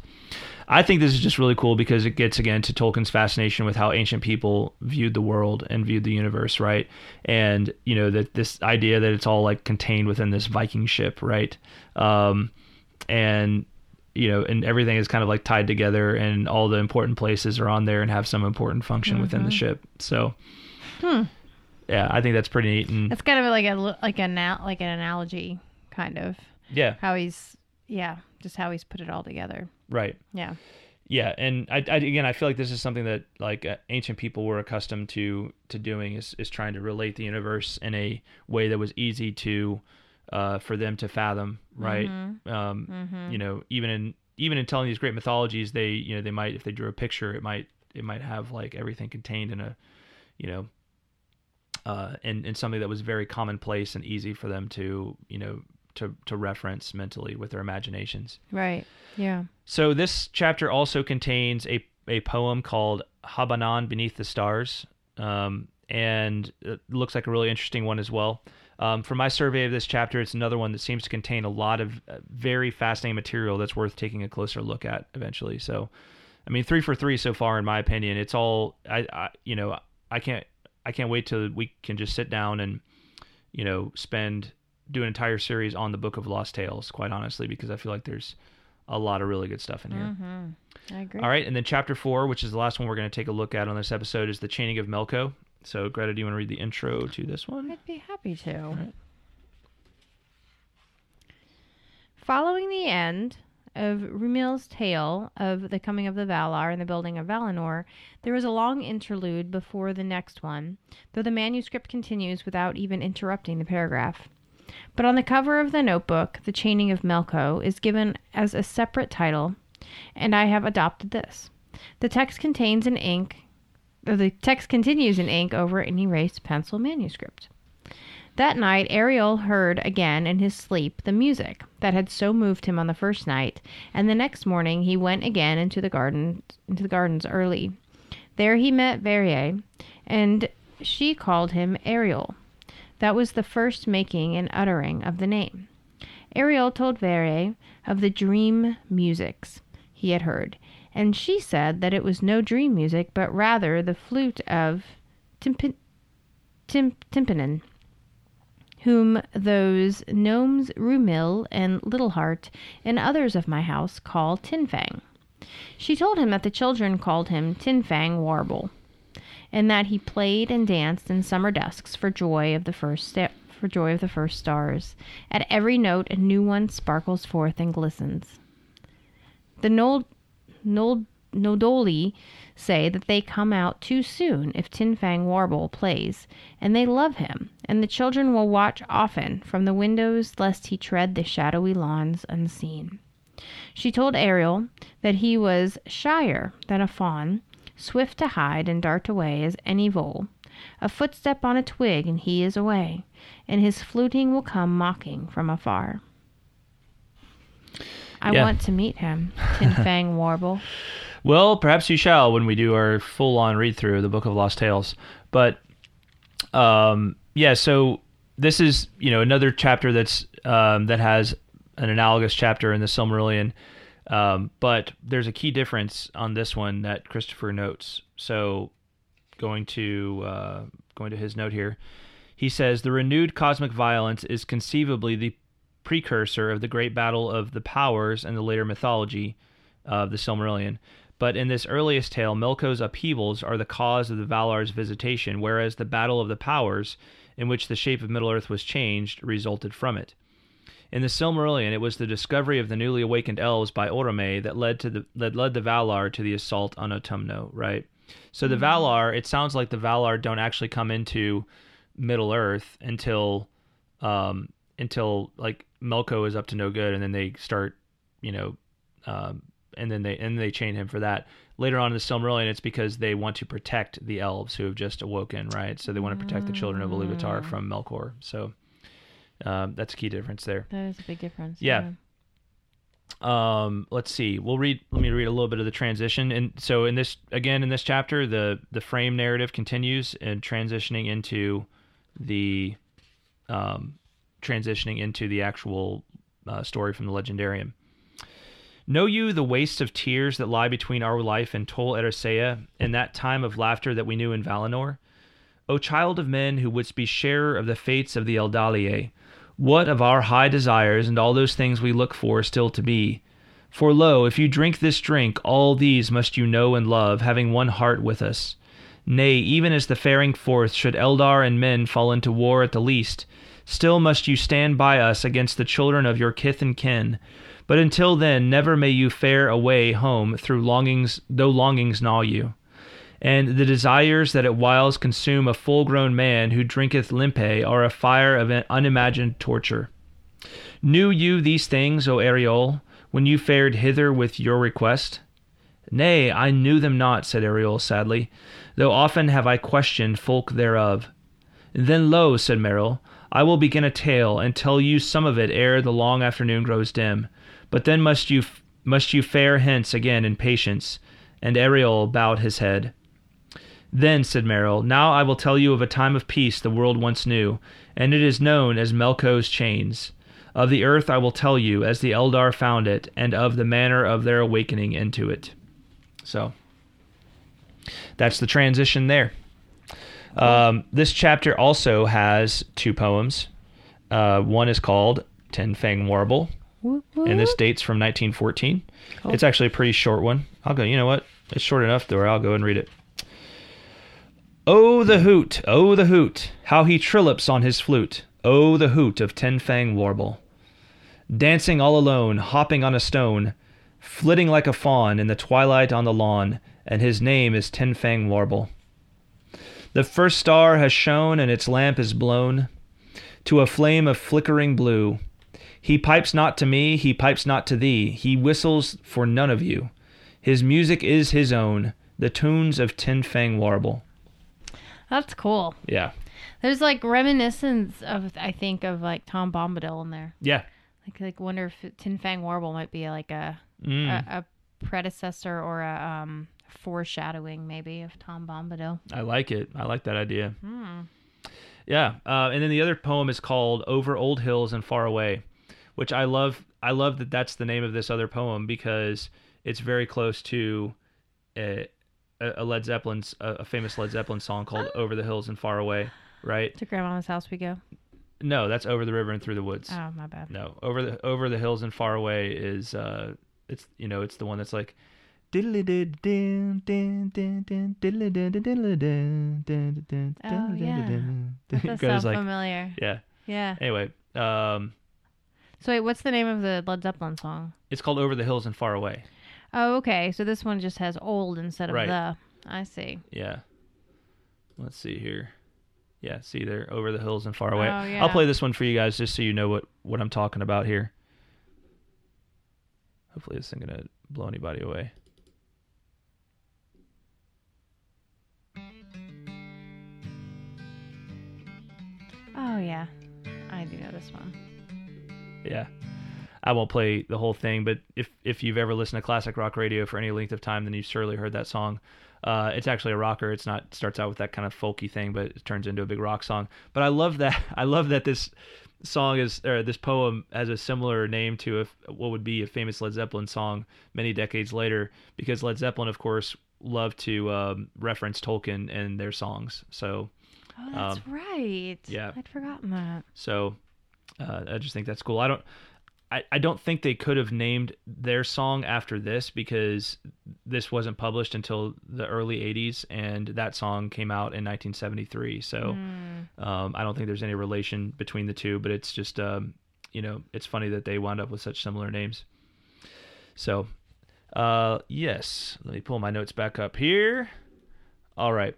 I think this is just really cool because it gets, again, to Tolkien's fascination with how ancient people viewed the world and viewed the universe, right? And, you know, that this idea that it's all, like, contained within this Viking ship, right? Um, and, you know, and everything is kind of, like, tied together, and all the important places are on there and have some important function mm-hmm. within the ship. So, hmm. yeah, I think that's pretty neat. And it's kind of like a, like, a, like an analogy, kind of. Yeah. How he's, yeah, just how he's put it all together. Right. Yeah. Yeah, and I, I again, I feel like this is something that like uh, ancient people were accustomed to to doing is is trying to relate the universe in a way that was easy to uh, for them to fathom, right? Mm-hmm. Um, mm-hmm. You know, even in even in telling these great mythologies, they you know they might if they drew a picture, it might it might have like everything contained in a you know uh, in in something that was very commonplace and easy for them to you know. to to reference mentally with their imaginations. Right. Yeah. So this chapter also contains a, a poem called Habanan Beneath the Stars, um, and it looks like a really interesting one as well. Um, from my survey of this chapter, it's another one that seems to contain a lot of uh, very fascinating material that's worth taking a closer look at eventually. So, I mean, three for three so far, in my opinion. It's all, I, I you know, I can't, I can't wait till we can just sit down and, you know, spend do an entire series on the Book of Lost Tales, quite honestly, because I feel like there's a lot of really good stuff in here. Mm-hmm. I agree. All right, and then chapter four, which is the last one we're going to take a look at on this episode, is the Chaining of Melko. So, Greta, do you want to read the intro to this one? I'd be happy to. All right. Following the end, of Rumil's tale of the coming of the Valar and the building of Valinor, there is a long interlude before the next one, though the manuscript continues without even interrupting the paragraph. But on the cover of the notebook, The Chaining of Melko is given as a separate title, and I have adopted this. The text contains in ink, or the text continues in ink over an erased pencil manuscript. That night, Ariel heard again in his sleep the music that had so moved him on the first night, and the next morning he went again into the garden, into the gardens early. There he met Verrier, and she called him Ariel. That was the first making and uttering of the name. Ariel told Verrier of the dream musics he had heard, and she said that it was no dream music, but rather the flute of Timp- Timp- Timpanin, whom those gnomes Rumil and Littleheart and others of my house call Tinfang. She told him that the children called him Tinfang Warble, and that he played and danced in summer dusks for joy of the first sta- for joy of the first stars. At every note a new one sparkles forth and glistens. The Nod Nod Nodoli say that they come out too soon if Tinfang Warble plays, and they love him, and the children will watch often from the windows lest he tread the shadowy lawns unseen. She told Ariel that he was shyer than a fawn, swift to hide and dart away as any vole. A footstep on a twig and he is away, and his fluting will come mocking from afar. I Yeah. want to meet him, Tinfang Warble. Well, perhaps you shall when we do our full-on read-through of the Book of Lost Tales. But, um, yeah, so this is, you know, another chapter that's um, that has an analogous chapter in the Silmarillion. Um, but there's a key difference on this one that Christopher notes. So going to uh, going to his note here, he says, the renewed cosmic violence is conceivably the precursor of the great battle of the powers and the later mythology of the Silmarillion. But in this earliest tale, Melko's upheavals are the cause of the Valar's visitation, whereas the battle of the powers, in which the shape of Middle-earth was changed, resulted from it. In the Silmarillion, it was the discovery of the newly awakened elves by Orome that led to the that led the Valar to the assault on Autumno, right? So the Valar, it sounds like the Valar don't actually come into Middle-earth until um, until like Melko is up to no good, and then they start, you know, um, and then they and they chain him for that. Later on in the Silmarillion, it's because they want to protect the elves who have just awoken, right? So they want to protect the children of Iluvatar from Melkor. So um, that's a key difference there. That is a big difference. Yeah. Um, let's see. We'll read. Let me read a little bit of the transition. And so in this, again, in this chapter, the the frame narrative continues and transitioning into the um, transitioning into the actual uh, story from the Legendarium. Know you the wastes of tears that lie between our life and Tol Eressëa, and that time of laughter that we knew in Valinor? O child of men who wouldst be sharer of the fates of the Eldalie, what of our high desires and all those things we look for still to be? For lo, if you drink this drink, all these must you know and love, having one heart with us. Nay, even as the faring forth should Eldar and men fall into war at the least, still must you stand by us against the children of your kith and kin. But until then, never may you fare away home through longings, though longings gnaw you. And the desires that at whiles consume a full-grown man who drinketh limpe are a fire of an unimagined torture. Knew you these things, O Ariel, when you fared hither with your request? Nay, I knew them not, said Ariel sadly, though often have I questioned folk thereof. Then lo, said Merrill, I will begin a tale, and tell you some of it ere the long afternoon grows dim. But then must you must you fare hence again in patience. And Ariel bowed his head. Then, said Merrill, now I will tell you of a time of peace the world once knew, and it is known as Melko's Chains. Of the earth I will tell you as the Eldar found it, and of the manner of their awakening into it. So, that's the transition there. Um, this chapter also has two poems. Uh, one is called Tinfang Warble, Whoop, whoop. and this dates from nineteen fourteen. Cool. It's actually a pretty short one. I'll go, you know what? It's short enough to where I'll go and read it. Oh, the hoot, oh, the hoot, how he trillops on his flute. Oh, the hoot of Tinfang Warble. Dancing all alone, hopping on a stone, flitting like a fawn in the twilight on the lawn, and his name is Tin Fang Warble. The first star has shone, and its lamp is blown to a flame of flickering blue. He pipes not to me, he pipes not to thee, he whistles for none of you. His music is his own, the tunes of Tin Fang Warble. That's cool. Yeah. There's like reminiscence of, I think, of like Tom Bombadil in there. Yeah. Like, like wonder if Tin Fang Warble might be like a, Mm. a a predecessor or a um foreshadowing maybe of Tom Bombadil. I like it. I like that idea. Hmm. Yeah. Uh, and then the other poem is called Over Old Hills and Far Away, which I love. I love that that's the name of this other poem because it's very close to a, a Led Zeppelin's, a famous Led Zeppelin song called Over the Hills and Far Away, right? To Grandma's house we go. No, that's Over the River and Through the Woods. Oh, my bad. No, Over the Over the Hills and Far Away is, uh, it's, you know, it's the one that's like, diddly did din din din din diddly din diddly din din din. Oh, yeah. That does sound like, familiar. Yeah. Yeah. Anyway, um, so wait, what's the name of the Led Zeppelin song? it's called Over the Hills and Far Away. Oh, okay. So this one just has old instead of Right. the. I see. Yeah. Let's see here. Yeah, see there, Over the Hills and Far Away. Oh, yeah. I'll play this one for you guys just so you know what, what I'm talking about here. Hopefully this isn't going to blow anybody away. Oh, yeah. I do know this one. Yeah. I won't play the whole thing, but if if you've ever listened to classic rock radio for any length of time, then you've surely heard that song. Uh, it's actually a rocker. It's not, it starts out with that kind of folky thing, but it turns into a big rock song. But I love that. I love that this song is, or this poem has a similar name to a, what would be a famous Led Zeppelin song many decades later, because Led Zeppelin, of course, loved to um, reference Tolkien in their songs. So, Oh, that's Um, right. yeah. I'd forgotten that. so uh, I just think that's cool. I don't. I, I don't think they could have named their song after this because this wasn't published until the early eighties, and that song came out in nineteen seventy-three. So Mm. um, I don't think there's any relation between the two, but it's just, um, you know, it's funny that they wound up with such similar names. So, uh, yes, let me pull my notes back up here. All right.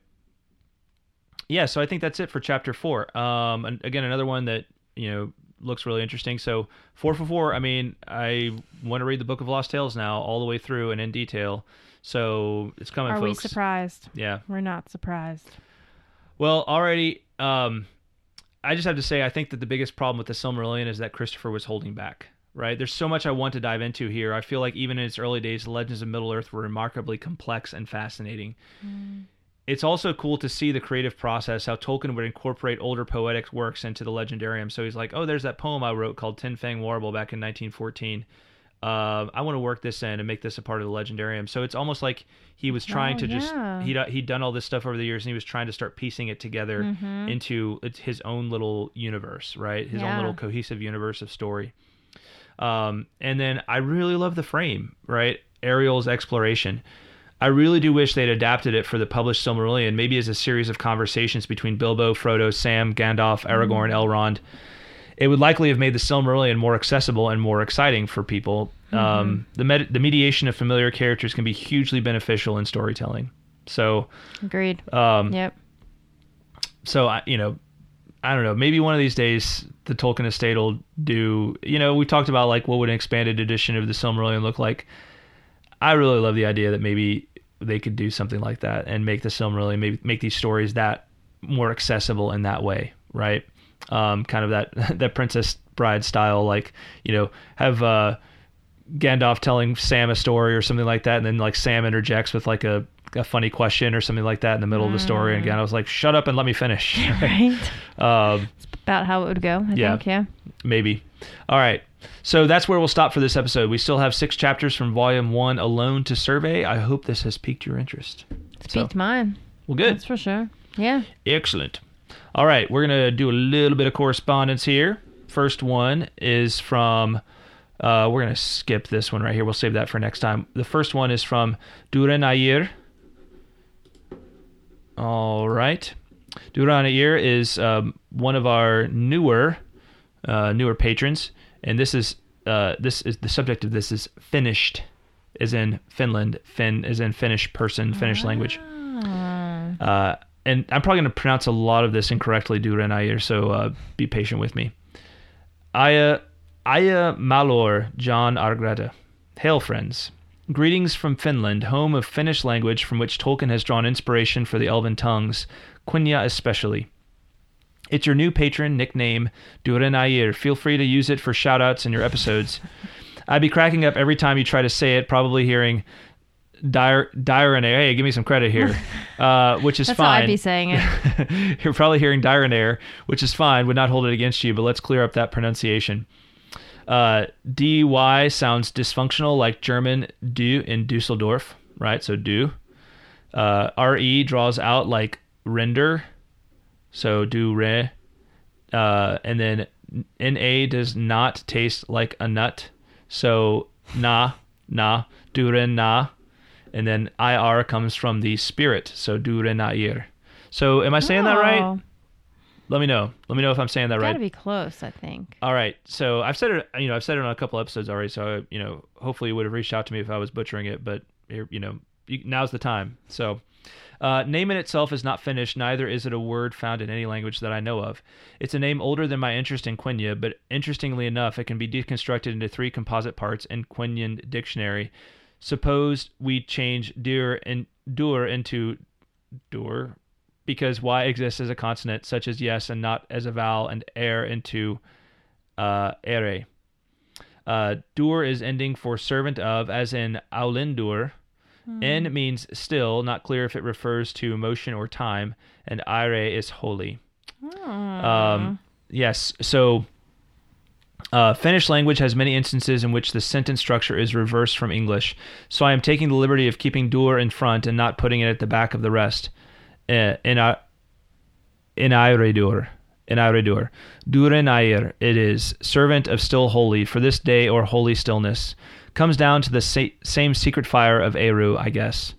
Yeah, so I think that's it for chapter four. Um, and again, another one that, you know, looks really interesting. So four for four, I mean, I want to read the Book of Lost Tales now all the way through and in detail. So it's coming, Are folks. we surprised? Yeah. We're not surprised. Well, already, um, I just have to say, I think that the biggest problem with the Silmarillion is that Christopher was holding back, right? There's so much I want to dive into here. I feel like even in its early days, the Legends of Middle-earth were remarkably complex and fascinating. Mm. It's also cool to see the creative process, how Tolkien would incorporate older poetic works into the Legendarium. So he's like, oh, there's that poem I wrote called Tin Fang Warble back in nineteen fourteen. Uh, I want to work this in and make this a part of the Legendarium. So it's almost like he was trying Oh, to just, yeah. he'd, he'd done all this stuff over the years and he was trying to start piecing it together Mhm. into it's his own little universe, right? His Yeah. own little cohesive universe of story. Um, and then I really love the frame, right? Ariel's exploration. I really do wish they'd adapted it for the published Silmarillion, maybe as a series of conversations between Bilbo, Frodo, Sam, Gandalf, Aragorn, Mm. Elrond. It would likely have made the Silmarillion more accessible and more exciting for people. Mm-hmm. Um, the med- the mediation of familiar characters can be hugely beneficial in storytelling. So, Agreed. um, Yep. so I, you know, I don't know. Maybe one of these days the Tolkien estate will do. You know, we talked about like what would an expanded edition of the Silmarillion look like. I really love the idea that maybe they could do something like that and make the Silmarillion, maybe make these stories that more accessible in that way, right? Um, kind of that that Princess Bride style, like, you know, have uh, Gandalf telling Sam a story or something like that, and then like Sam interjects with like a, a funny question or something like that in the middle of the story, and Gandalf's like, "Shut up and let me finish." Right. um, About how it would go, I Yeah. think, yeah. Maybe. All right. So that's where we'll stop for this episode. We still have six chapters from Volume One alone to survey. I hope this has piqued your interest. It's So, piqued mine. well, good. That's for sure. Yeah. Excellent. All right, we're going to do a little bit of correspondence here. First one is from, uh, we're going to skip this one right here. We'll save that for next time. The first one is from Duran Ayir. All right. Duran Ayir is um, one of our newer uh, newer patrons, and this is uh, this is the subject of this is finished is in Finland. Finn is in Finnish person, Finnish language. Ah. Uh, and I'm probably going to pronounce a lot of this incorrectly, Durenayir, so uh, be patient with me. Aya, Aya Malor John Argreta. Hail, friends. Greetings from Finland, home of Finnish language from which Tolkien has drawn inspiration for the elven tongues, Quenya especially. It's your new patron nickname, Durenayir. Feel free to use it for shout-outs in your episodes. I'd be cracking up every time you try to say it, probably hearing Dire Direnair. Hey, give me some credit here, uh, which is That's fine. how I'd be saying it. You're probably hearing Direnair, which is fine. Would not hold it against you, but let's clear up that pronunciation. Uh, D Y sounds dysfunctional, like German du in Dusseldorf, right? So du. Uh, R E draws out like render, so du re. Uh, and then N A does not taste like a nut, so na, na, duren na. And then I R comes from the spirit, so Durenayir. So am I saying that right? Oh. Let me know. Let me know if I'm saying that Gotta right. be close, I think. All right. So I've said it, you know, I've said it on a couple episodes already. So, you know, hopefully you would have reached out to me if I was butchering it, but you know, you, now's the time. So, uh, name in itself is not Finnish. Neither is it a word found in any language that I know of. It's a name older than my interest in Quenya, but interestingly enough, it can be deconstructed into three composite parts in Quenyan dictionary. Suppose we change dur and dur into dur, because Y exists as a consonant, such as yes and not as a vowel, and air into uh, ere. Uh, dur is ending for servant of, as in aulindur. Hmm. N means still, not clear if it refers to motion or time, and ire is holy. Hmm. Um, yes, so uh, Finnish language has many instances in which the sentence structure is reversed from English, so I am taking the liberty of keeping dur in front and not putting it at the back of the rest. In a in Airedur, in Airedur, Durenayir, it is servant of still holy for this day or holy stillness. Comes down to the sa- same secret fire of Eru, I guess.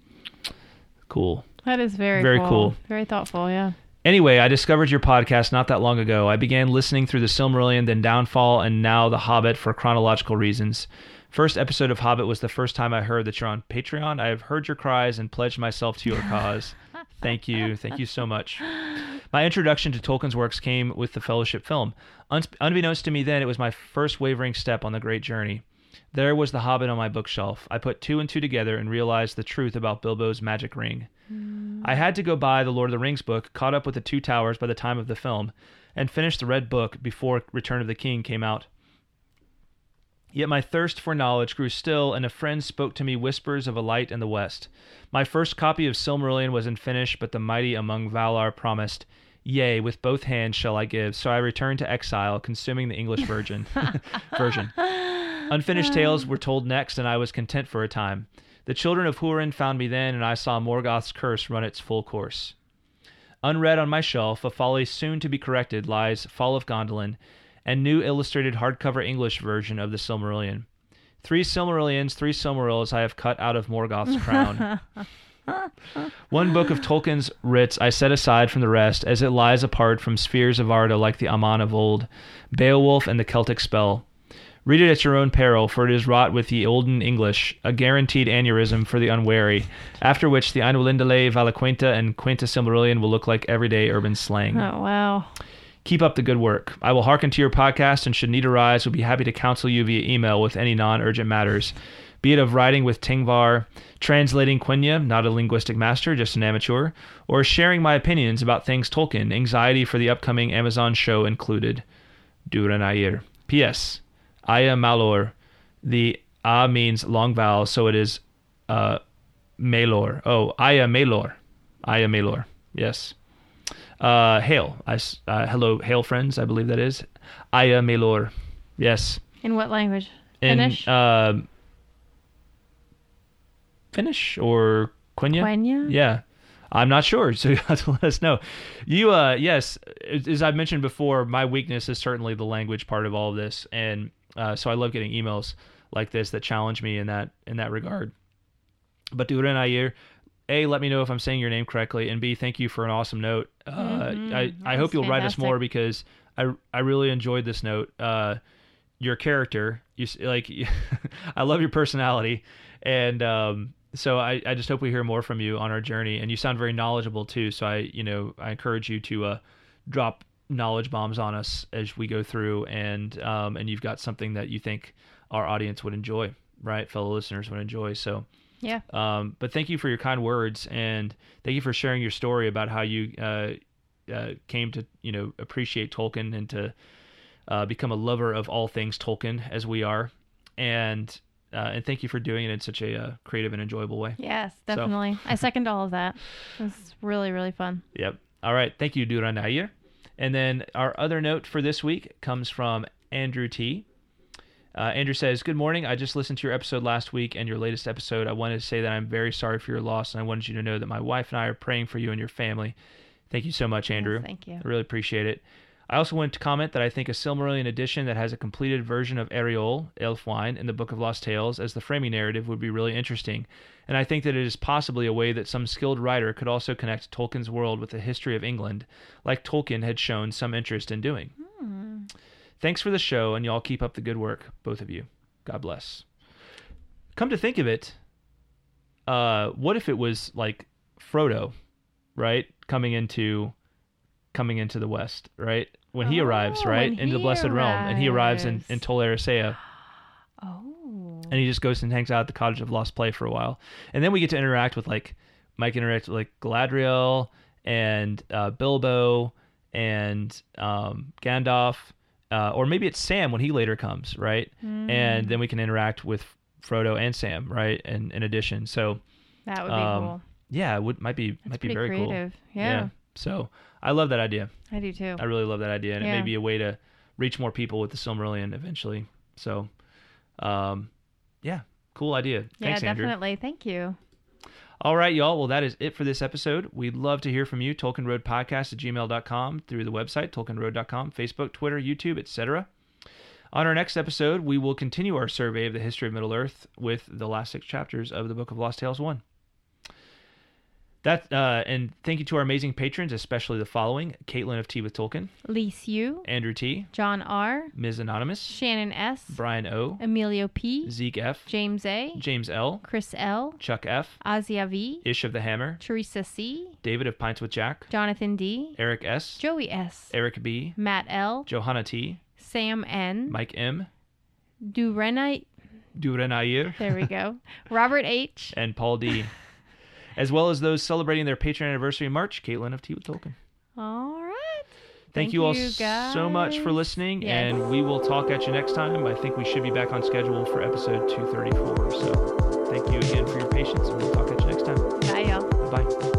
Cool. That is very very cool. cool. Very thoughtful, yeah. Anyway, I discovered your podcast not that long ago. I began listening through the Silmarillion, then Downfall, and now The Hobbit for chronological reasons. First episode of Hobbit was the first time I heard that you're on Patreon. I have heard your cries and pledged myself to your cause. Thank you. Thank you so much. My introduction to Tolkien's works came with the Fellowship film. Un- unbeknownst to me then, it was my first wavering step on the great journey. There was The Hobbit on my bookshelf. I put two and two together and realized the truth about Bilbo's magic ring. Mm. I had to go buy the Lord of the Rings book, caught up with the Two Towers by the time of the film, and finished the Red Book before Return of the King came out. Yet my thirst for knowledge grew still, and a friend spoke to me whispers of a light in the west. My first copy of Silmarillion was in Finnish, but the mighty among Valar promised, "Yea, with both hands shall I give." So I returned to exile, consuming the English version. version. Unfinished tales were told next, and I was content for a time. The children of Húrin found me then, and I saw Morgoth's curse run its full course. Unread on my shelf, a folly soon to be corrected, lies Fall of Gondolin, and new illustrated hardcover English version of the Silmarillion. Three Silmarillions, three Silmarils I have cut out of Morgoth's crown. One book of Tolkien's writs I set aside from the rest, as it lies apart from spheres of Arda like the Aman of old, Beowulf and the Celtic spell. Read it at your own peril, for it is wrought with the olden English, a guaranteed aneurysm for the unwary, after which the Ainulindale, Valaquenta, and Quenta Silmarillion will look like everyday urban slang. Oh, wow. Keep up the good work. I will hearken to your podcast, and should need arise, will be happy to counsel you via email with any non-urgent matters, be it of writing with Tingvar, translating Quenya, not a linguistic master, just an amateur, or sharing my opinions about things Tolkien, anxiety for the upcoming Amazon show included. Durenayir. P S. Aya Malor. The A means long vowel, so it is uh, Malor. Oh, Aya Malor. Aya Malor. Yes. Uh, hail. I, uh, hello, hail friends, I believe that is. Aya Malor. Yes. In what language? In, Finnish? Uh, Finnish or Quenya? Quenya? Yeah. I'm not sure, so you have to let us know. You, uh, yes, as I've mentioned before, my weakness is certainly the language part of all of this, and uh, so I love getting emails like this that challenge me in that in that regard. But Durenayir, A, let me know if I'm saying your name correctly, and B, thank you for an awesome note. Uh, mm-hmm. I, I hope you'll fantastic. write us more, because I I really enjoyed this note. Uh, your character. You s- like, I love your personality, and um, so I, I just hope we hear more from you on our journey. And you sound very knowledgeable too. So I, you know, I encourage you to uh, drop knowledge bombs on us as we go through, and um, and you've got something that you think our audience would enjoy, right? Fellow listeners would enjoy. So. Yeah. Um, but thank you for your kind words, and thank you for sharing your story about how you uh, uh, came to, you know, appreciate Tolkien and to uh, become a lover of all things Tolkien, as we are. And uh, and thank you for doing it in such a uh, creative and enjoyable way. Yes, definitely. I second all of that. It was really, really fun. Yep. All right. Thank you, Duranayir. And then our other note for this week comes from Andrew T. Uh, Andrew says, "Good morning. I just listened to your episode last week and your latest episode. I wanted to say that I'm very sorry for your loss, and I wanted you to know that my wife and I are praying for you and your family." Thank you so much, Andrew. Yes, thank you. I really appreciate it. I also wanted to comment that I think a Silmarillion edition that has a completed version of Eriol, Elfwine, in the Book of Lost Tales as the framing narrative would be really interesting. And I think that it is possibly a way that some skilled writer could also connect Tolkien's world with the history of England, like Tolkien had shown some interest in doing. Hmm. Thanks for the show, and y'all keep up the good work, both of you. God bless. Come to think of it, uh, what if it was like Frodo, right, coming into coming into the West, right, when he Oh, arrives, right, when into the he Blessed Realm, and he arrives in arrives. in Tol Eressëa, Oh. and he just goes and hangs out at the Cottage of Lost Play for a while, and then we get to interact with like Mike interacts with like Galadriel and uh, Bilbo and um, Gandalf. Uh, or maybe it's Sam when he later comes, right? Mm. And then we can interact with Frodo and Sam, right? And in addition, so That would be um, cool. yeah, it would might be That's might be pretty very creative. cool. Yeah. So I love that idea. I do too. I really love that idea, and it Yeah. may be a way to reach more people with the Silmarillion eventually. So, um, yeah, cool idea. Thanks, yeah, Andrew. definitely. Thank you. All right, y'all. Well, that is it for this episode. We'd love to hear from you. Tolkien Road Podcast at gmail dot com, through the website, tolkien road dot com, Facebook, Twitter, YouTube, et cetera. On our next episode, we will continue our survey of the history of Middle-earth with the last six chapters of the Book of Lost Tales one. That uh, and thank you to our amazing patrons, especially the following: Caitlin of Tea with Tolkien, Lise Yu, Andrew T, John R, Miz Anonymous, Shannon S, Brian O, Emilio P, Zeke F, James A, James L, Chris L, Chuck F, Azia V, Ish of the Hammer, Teresa C, David of Pints with Jack, Jonathan D, Eric S, Joey S, Eric B, Matt L, Johanna T, Sam N, Mike M, Durenite, Duranayir, there we go, Robert H, and Paul D. As well as those celebrating their patron anniversary in March, Caitlin of Tea with Tolkien. All right. Thank, Thank you all you, so much for guys. listening, Yes. and we will talk at you next time. I think we should be back on schedule for episode two thirty-four. So thank you again for your patience, and we'll talk at you next time. Bye, y'all. Bye-bye.